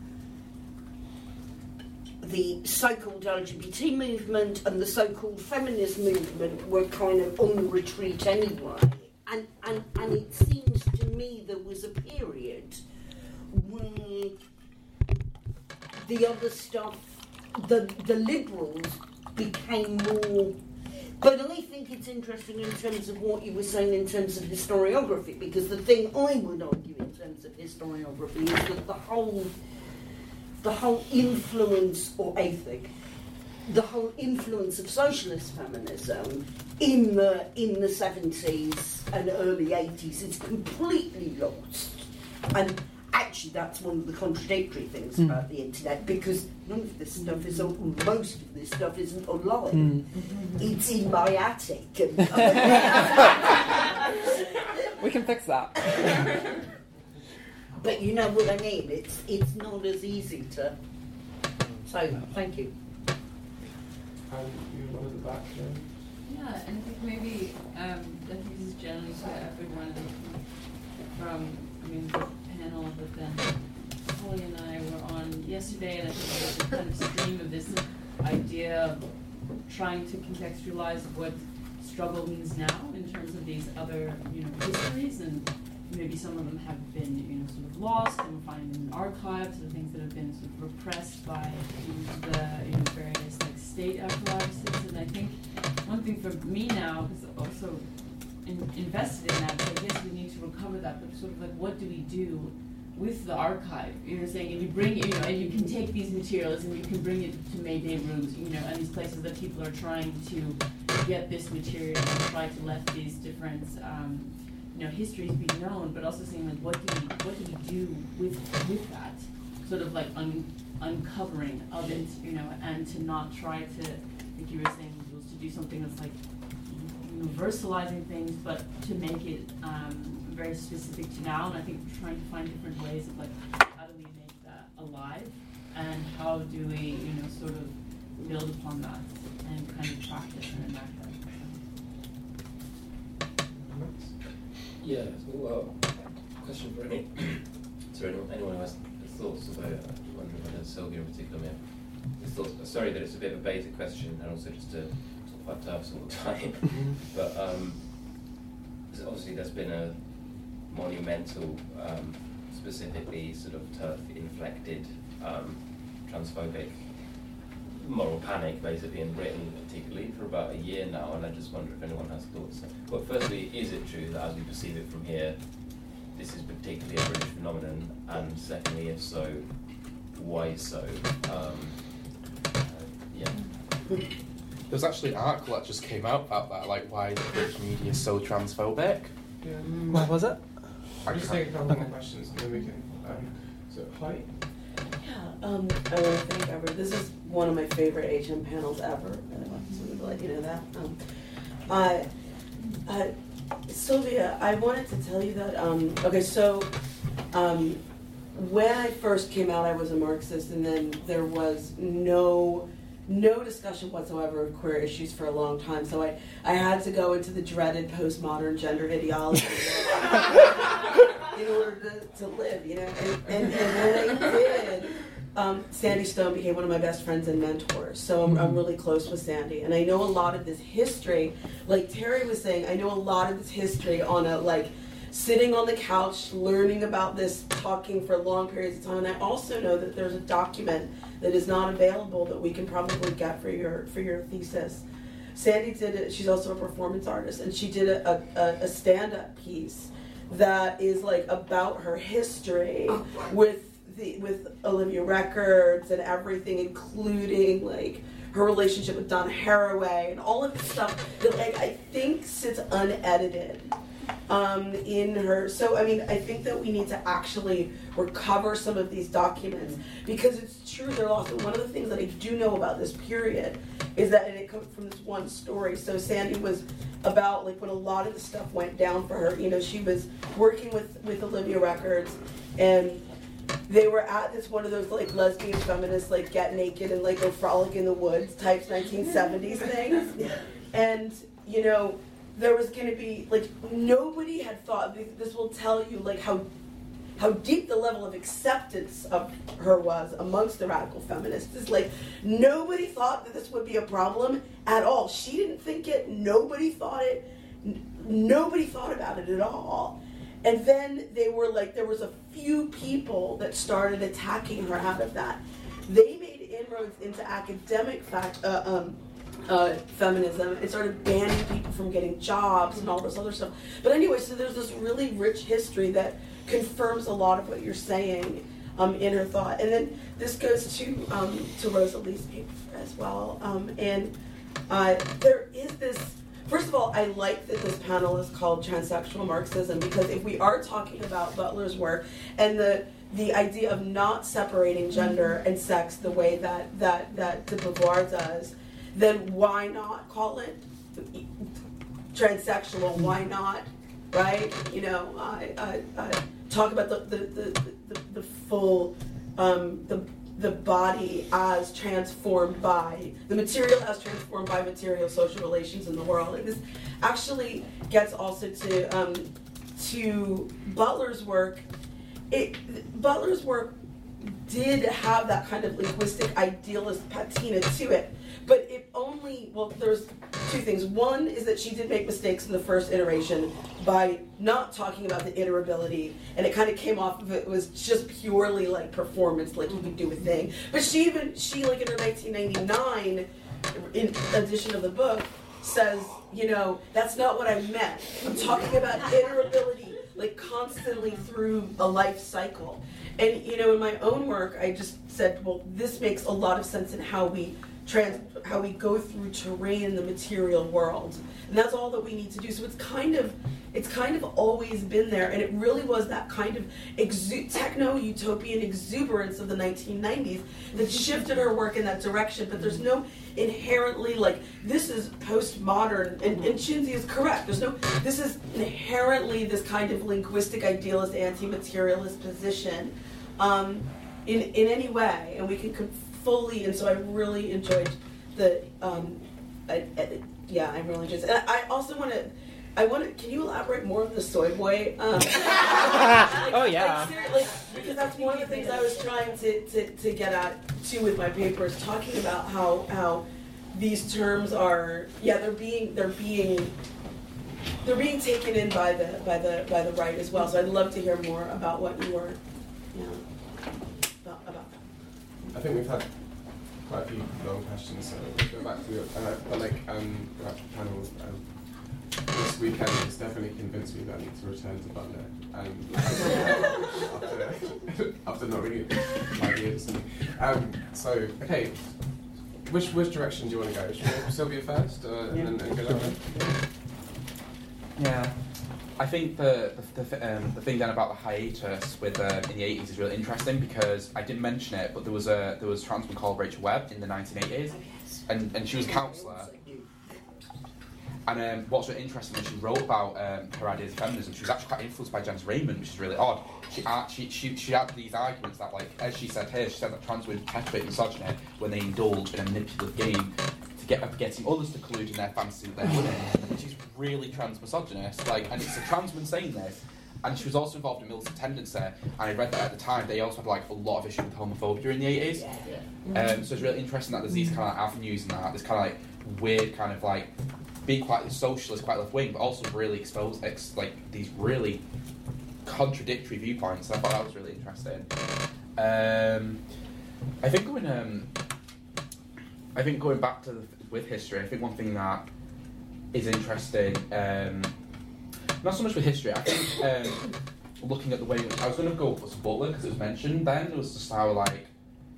the so-called L G B T movement and the so-called feminist movement were kind of on the retreat anyway. And, and, and it seems to me there was a period where the other stuff, the, the liberals became more... But I think it's interesting in terms of what you were saying in terms of historiography, because the thing I would argue in terms of historiography is that the whole, the whole influence, or ethic, the whole influence of socialist feminism in the in the seventies and early eighties is completely lost. And actually that's one of the contradictory things mm. about the internet, because none of this stuff is, or most of this stuff isn't online. Mm. It's in my attic. And we can fix that. But you know what I mean, it's it's not as easy to... So, thank you. And you one at the back there. Yeah, and I think maybe, um, I think this is generally for everyone, from, I mean, the panel, but then Holly and I were on yesterday, and I think there's a kind of stream of this idea of trying to contextualize what struggle means now in terms of these other, you know, histories, and maybe some of them have been, you know, sort of lost, and we're finding them in archives, or things that have been sort of repressed by the, you know, various, like, state apparatus. And I think one thing for me now, because also in, invested in that, is I guess we need to recover that, but sort of like, what do we do with the archive? You're saying, and you bring, you know, and you can take these materials and you can bring it to Mayday rooms, you know, and these places that people are trying to get this material and try to let these different, um, you know, histories be known, but also saying, like, what do we, what do we do with with that sort of like un, uncovering of it, you know, and to not try to, like you were saying, was to do something that's like universalizing things, but to make it um, very specific to now. And I think we're trying to find different ways of, like, how do we make that alive, and how do we, you know, sort of build upon that and kind of practice and enact that. Yeah, well, question for any, sorry, anyone, anyone who has thoughts about it, I wonder whether Sylvia in particular may have thoughts. Sorry that it's a bit of a basic question, and also just to talk about turfs all the time. But um, obviously there's been a monumental, um, specifically sort of turf-inflected, um, transphobic moral panic, basically, in Britain particularly, for about a year now, and I just wonder if anyone has thoughts. Well, firstly, is it true that as we perceive it from here, this is particularly a British phenomenon? And secondly, if so, why so? Um, uh, yeah. There's actually an article that just came out about that, like, why the British media is so transphobic. Yeah. What was it? I'll just take a couple more questions and then we can. Um, so, hi. Yeah, um, I want to thank everyone. This is one of my favorite H M panels ever, and I want to let you know that. Um, uh, uh, Sylvia, I wanted to tell you that, um, okay, so um, when I first came out, I was a Marxist, and then there was no no discussion whatsoever of queer issues for a long time, so I, I had to go into the dreaded postmodern gender ideology in order to, to live, you know, and, and, and when I did, um, Sandy Stone became one of my best friends and mentors, so I'm, I'm really close with Sandy, and I know a lot of this history, like Terry was saying, I know a lot of this history on a, like, sitting on the couch, learning about this, talking for long periods of time, and I also know that there's a document that is not available that we can probably get for your for your thesis. Sandy did it, she's also a performance artist, and she did a, a, a stand-up piece that is like about her history with the with Olivia Records and everything, including like her relationship with Donna Haraway and all of this stuff that like I think sits unedited um, in her. So I mean, I think that we need to actually recover some of these documents because it's true they're lost. And one of the things that I do know about this period is that, and it comes from this one story. So Sandy was about like when a lot of the stuff went down for her. You know, she was working with with Olivia Records, and they were at this one of those like lesbian feminists like get naked and like go frolic in the woods types nineteen seventies things, and you know there was going to be like nobody had thought. This will tell you like how how deep the level of acceptance of her was amongst the radical feminists. It's like nobody thought that this would be a problem at all. She didn't think it. Nobody thought it. N- nobody thought about it at all. And then they were like, there was a few people that started attacking her out of that. They made inroads into academic fact, uh, um, uh, feminism and started banning people from getting jobs and all this other stuff. But anyway, so there's this really rich history that confirms a lot of what you're saying um, in her thought. And then this goes to um, to Rosalie's paper as well. Um, and uh, there is this. First of all, I like that this panel is called Transsexual Marxism because if we are talking about Butler's work and the the idea of not separating gender and sex the way that that that de Beauvoir does, then why not call it transsexual? Why not, right? You know, I, I, I talk about the the the, the, the full um, the. the body as transformed by, the material as transformed by material social relations in the world. And this actually gets also to um, to Butler's work. It, Butler's work did have that kind of linguistic idealist patina to it, but it only, well, there's two things. One is that she did make mistakes in the first iteration by not talking about the iterability, and it kind of came off of it was just purely like performance, like you could do a thing. But she even, she like in her nineteen ninety-nine in edition of the book says, you know, that's not what I meant. I'm talking about iterability, like constantly through a life cycle. And, you know, in my own work, I just said, well, this makes a lot of sense in how we trans, how we go through terrain in the material world. And that's all that we need to do. So it's kind of, it's kind of always been there. And it really was that kind of exu- techno-utopian exuberance of the nineteen nineties that shifted her work in that direction. But there's no inherently, like, this is postmodern. And, and Chinzi is correct. There's no, this is inherently this kind of linguistic idealist, anti-materialist position um, in, in any way. And we can com- fully, and so I really enjoyed the, um, I, I, yeah, I really enjoyed it. And I also want to, I want to, can you elaborate more on the soy boy? Um, like, oh, yeah. Like, like, because that's one of the things I was trying to, to, to get at, too, with my papers, talking about how, how these terms are, yeah, they're being, they're being, they're being taken in by the, by the, by the right as well. So I'd love to hear more about what you were, you know, about, about that. I think we've had quite a few long questions, so we'll go back to the, uh, but like, um, the actual panel, um, this weekend has definitely convinced me that I need to return to Butler, um, after, after not really five years. And, um, so, okay, which which direction do you want to go? Should we go Sylvia first, uh, yeah. and then and go that way? Yeah. I think the the, the, um, the thing then about the hiatus with uh, in the eighties is really interesting because I didn't mention it, but there was a there was a trans woman called Rachel Webb in the nineteen eighties, and and she was a counsellor. And um, what's really interesting when she wrote about um, her ideas of feminism, she was actually quite influenced by Janice Raymond, which is really odd. She uh, she she, she had these arguments that, like, as she said here, she said that trans women perpetuate misogyny when they indulge in a manipulative game to get up getting others to collude in their fantasy with their women. And she's really trans misogynist, like, and it's a trans woman saying this. And she was also involved in militant tendency, and I read that at the time they also had like a lot of issues with homophobia in the eighties. Yeah, yeah. Um, so it's really interesting that there's these kind of avenues and that, this kind of like weird kind of like being quite socialist, quite left wing, but also really exposed ex- like these really contradictory viewpoints. And I thought that was really interesting. Um, I think going, um, I think going back to the, with history, I think one thing that is interesting. Um, not so much with history. I think um, looking at the way in which I was going to go for Butler because it was mentioned then. It was just how like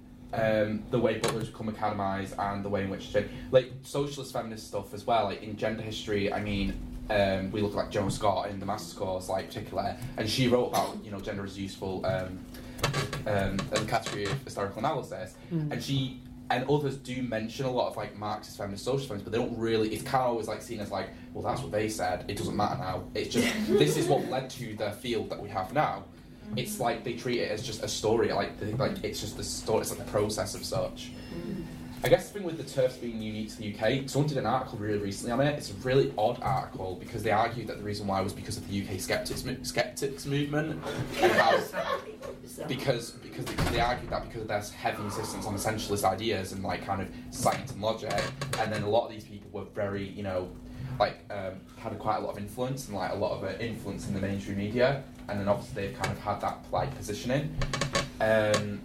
um, the way Butler's become academised and the way in which like socialist feminist stuff as well. Like in gender history, I mean, um, we look at like Joan Scott in the master's course, like particular, and she wrote about you know gender as useful um, um, as a category of historical analysis, mm. and she. And others do mention a lot of like Marxist feminist, socialist feminists, but they don't really. It's kind of always like seen as like, well, that's what they said. It doesn't matter now. It's just this is what led to the field that we have now. Mm-hmm. It's like they treat it as just a story. Like they, like it's just the story. It's like the process of such. Mm-hmm. I guess the thing with the TERFs being unique to the U K, someone did an article really recently on it. It's a really odd article because they argued that the reason why was because of the U K skeptics skeptics movement, and how because because they, they argued that because there's heavy insistence on essentialist ideas and like kind of science and logic, and then a lot of these people were very you know like um, had quite a lot of influence and like a lot of uh, influence in the mainstream media, and then obviously they've kind of had that like positioning. Um,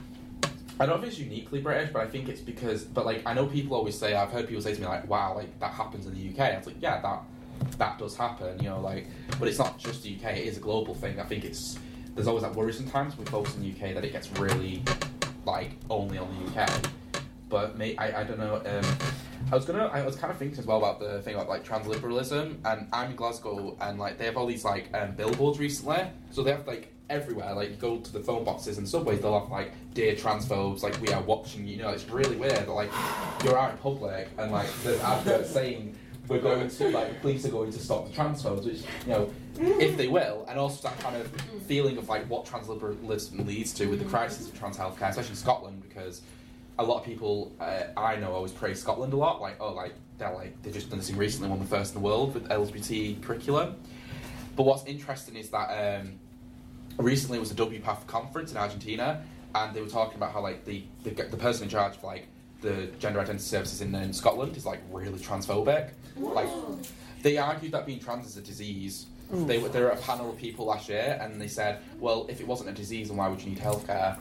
I don't know if it's uniquely British, but I think it's because, but like, I know people always say, I've heard people say to me like, wow, like, that happens in the U K. I was like, yeah, that that does happen, you know, like, but it's not just the U K, it is a global thing. I think it's, there's always that worry sometimes with folks in the U K that it gets really, like, only on the U K. But may, I, I don't know, um, I was gonna, I was kind of thinking as well about the thing about, like, transliberalism, and I'm in Glasgow, and, like, they have all these, like, um, billboards recently, so they have, like, everywhere, like you go to the phone boxes and subways, they'll have like dear transphobes, like we are watching you, you know, it's really weird that like you're out in public and like there's adverts saying we're going to like the police are going to stop the transphobes, which you know if they will, and also that kind of feeling of like what transliberalism leads to with the crisis of trans healthcare, especially in Scotland, because a lot of people uh, I know always praise Scotland a lot, like oh like they're like they've just done this thing recently, one of the first in the world with L G B T curriculum. But what's interesting is that um recently was a W PATH conference in Argentina, and they were talking about how like the, the the person in charge of like the gender identity services in, in Scotland is like really transphobic. Whoa. Like they argued that being trans is a disease. Ooh. They were they were at a panel of people last year, and they said, well, if it wasn't a disease, then why would you need healthcare?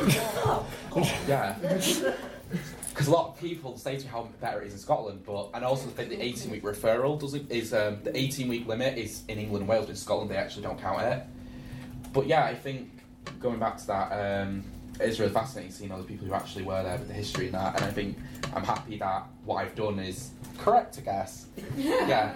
Yeah. Because a lot of people say to me how better it is in Scotland, but and also think the eighteen week referral doesn't is um, the eighteen week limit is in England and Wales, but in Scotland they actually don't count it. But yeah, I think going back to that, um, it is really fascinating seeing all the people who actually were there with the history and that. And I think I'm happy that what I've done is correct, I guess. Yeah.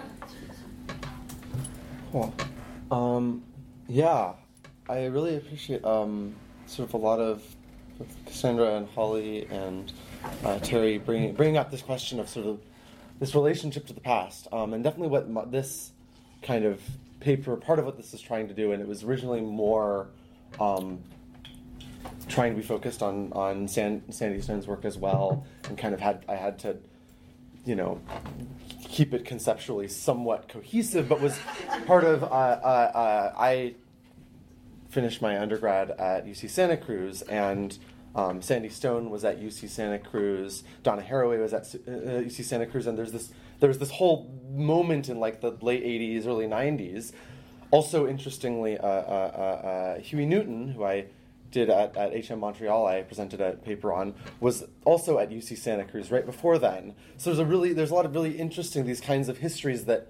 Cool. Um, yeah, I really appreciate um, sort of a lot of Cassandra and Holly and uh, Terry bringing bringing up this question of sort of this relationship to the past, um, and definitely what mo- this kind of paper, part of what this is trying to do, and it was originally more um, trying to be focused on on San, Sandy Stone's work as well, and kind of had I had to, you know, keep it conceptually somewhat cohesive, but was part of. Uh, uh, uh, I finished my undergrad at U C Santa Cruz, and um, Sandy Stone was at U C Santa Cruz. Donna Haraway was at uh, U C Santa Cruz, and there's this. There was this whole moment in like the late eighties, early nineties. Also, interestingly, uh, uh, uh, Huey Newton, who I did at, at H M Montreal, I presented a paper on, was also at U C Santa Cruz right before then. So there's a really, there's a lot of really interesting these kinds of histories that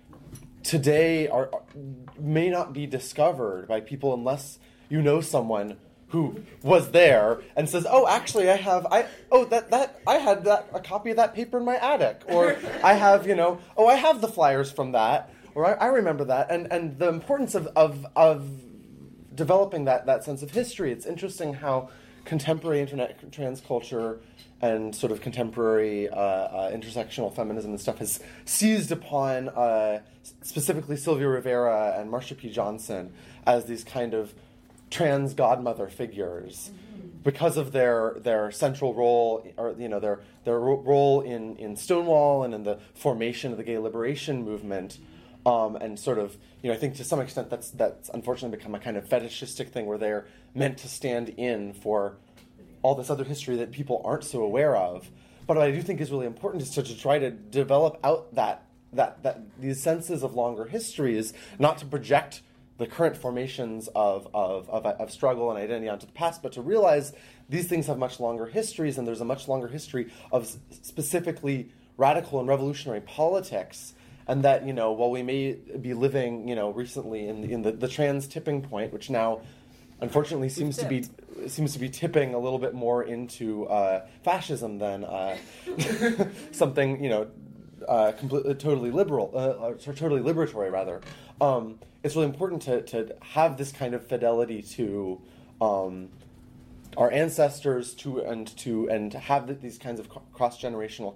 today are may not be discovered by people unless you know someone who was there and says, "Oh, actually, I have I oh that that I had that a copy of that paper in my attic," or I have you know oh I have the flyers from that, or I, I remember that, and and the importance of of of developing that that sense of history. It's interesting how contemporary internet trans culture and sort of contemporary uh, uh, intersectional feminism and stuff has seized upon uh, specifically Sylvia Rivera and Marsha P. Johnson as these kind of trans godmother figures because of their their central role, or you know their their role in, in Stonewall and in the formation of the gay liberation movement, um, and sort of you know I think to some extent that's that's unfortunately become a kind of fetishistic thing where they're meant to stand in for all this other history that people aren't so aware of. But what I do think is really important is to, to try to develop out that that that these senses of longer histories, not to project the current formations of, of, of, of struggle and identity onto the past, but to realize these things have much longer histories, and there's a much longer history of specifically radical and revolutionary politics and that, you know, while we may be living, you know, recently in in the, the trans tipping point, which now unfortunately seems to be seems to be tipping a little bit more into uh, fascism than uh, something, you know, uh, completely totally liberal, uh, or totally liberatory rather. Um, it's really important to to have this kind of fidelity to um, our ancestors, to and to and to have these kinds of cross generational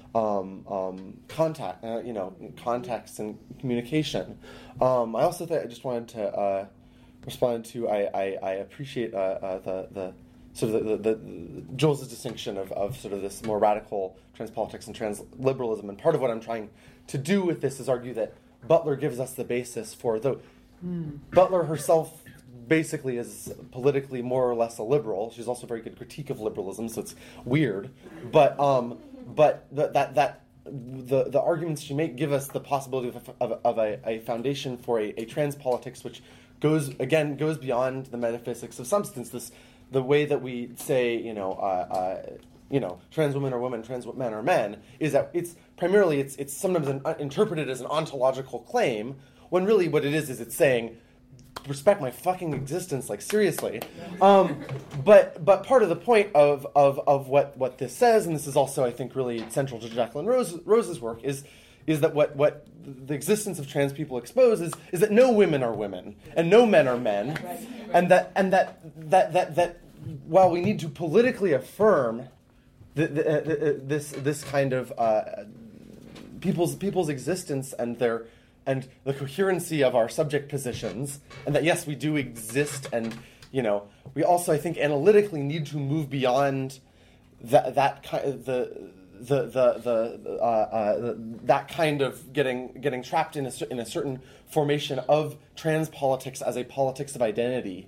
um, um, contact, uh, you know, contexts and communication. Um, I also th- I just wanted to uh, respond to I I, I appreciate uh, uh, the the sort of the, the, the Jules' distinction of, of sort of this more radical trans politics and trans liberalism, and part of what I'm trying to do with this is argue that Butler gives us the basis for the mm. Butler herself basically is politically more or less a liberal. She's also a very good critique of liberalism, so it's weird. But um, but the, that that the the arguments she make give us the possibility of a, of, of a, a foundation for a, a trans politics which goes again goes beyond the metaphysics of substance. This the way that we say, you know, uh, uh, you know, trans women are women, trans men are men, is that it's primarily it's it's sometimes an, uh, interpreted as an ontological claim, when really what it is is it's saying, respect my fucking existence, like seriously. Um, but but part of the point of of of what, what this says, and this is also I think really central to Jacqueline Rose, Rose's work, is is that what, what the existence of trans people exposes is that no women are women and no men are men, and that and that that that that while we need to politically affirm the, the, uh, the, this this kind of uh, people's people's existence and their and the coherency of our subject positions, and that yes, we do exist, and you know, we also I think analytically need to move beyond that that kind of the. The the the, uh, uh, the that kind of getting getting trapped in a in a certain formation of trans politics as a politics of identity,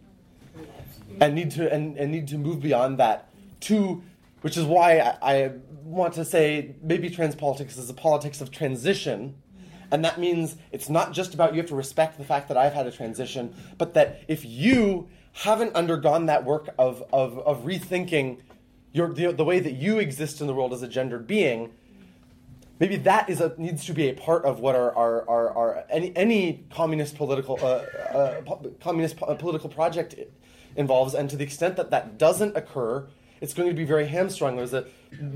and need to and, and need to move beyond that to, which is why I, I want to say maybe trans politics is a politics of transition, and that means it's not just about you have to respect the fact that I've had a transition, but that if you haven't undergone that work of of of rethinking Your, the, the way that you exist in the world as a gendered being, maybe that is a, needs to be a part of what our, our, our, our any any communist political uh, uh, po- communist po- political project involves, and to the extent that that doesn't occur, it's going to be very hamstrung. There was a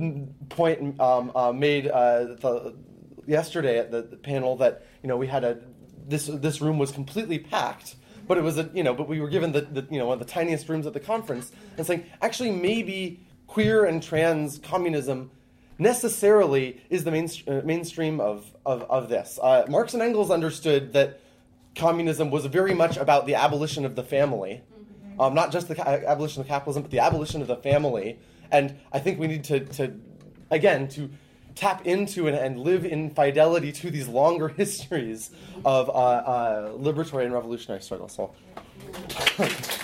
point um, uh, made uh, the, yesterday at the, the panel that you know we had a this this room was completely packed. But it was a you know, but we were given the, the you know one of the tiniest rooms at the conference, and saying actually maybe queer and trans communism necessarily is the main, uh, mainstream of, of, of this. Uh, Marx and Engels understood that communism was very much about the abolition of the family, um, not just the ca- abolition of capitalism, but the abolition of the family. And I think we need to, to again, to tap into and, and live in fidelity to these longer histories of uh, uh, liberatory and revolutionary struggle. So.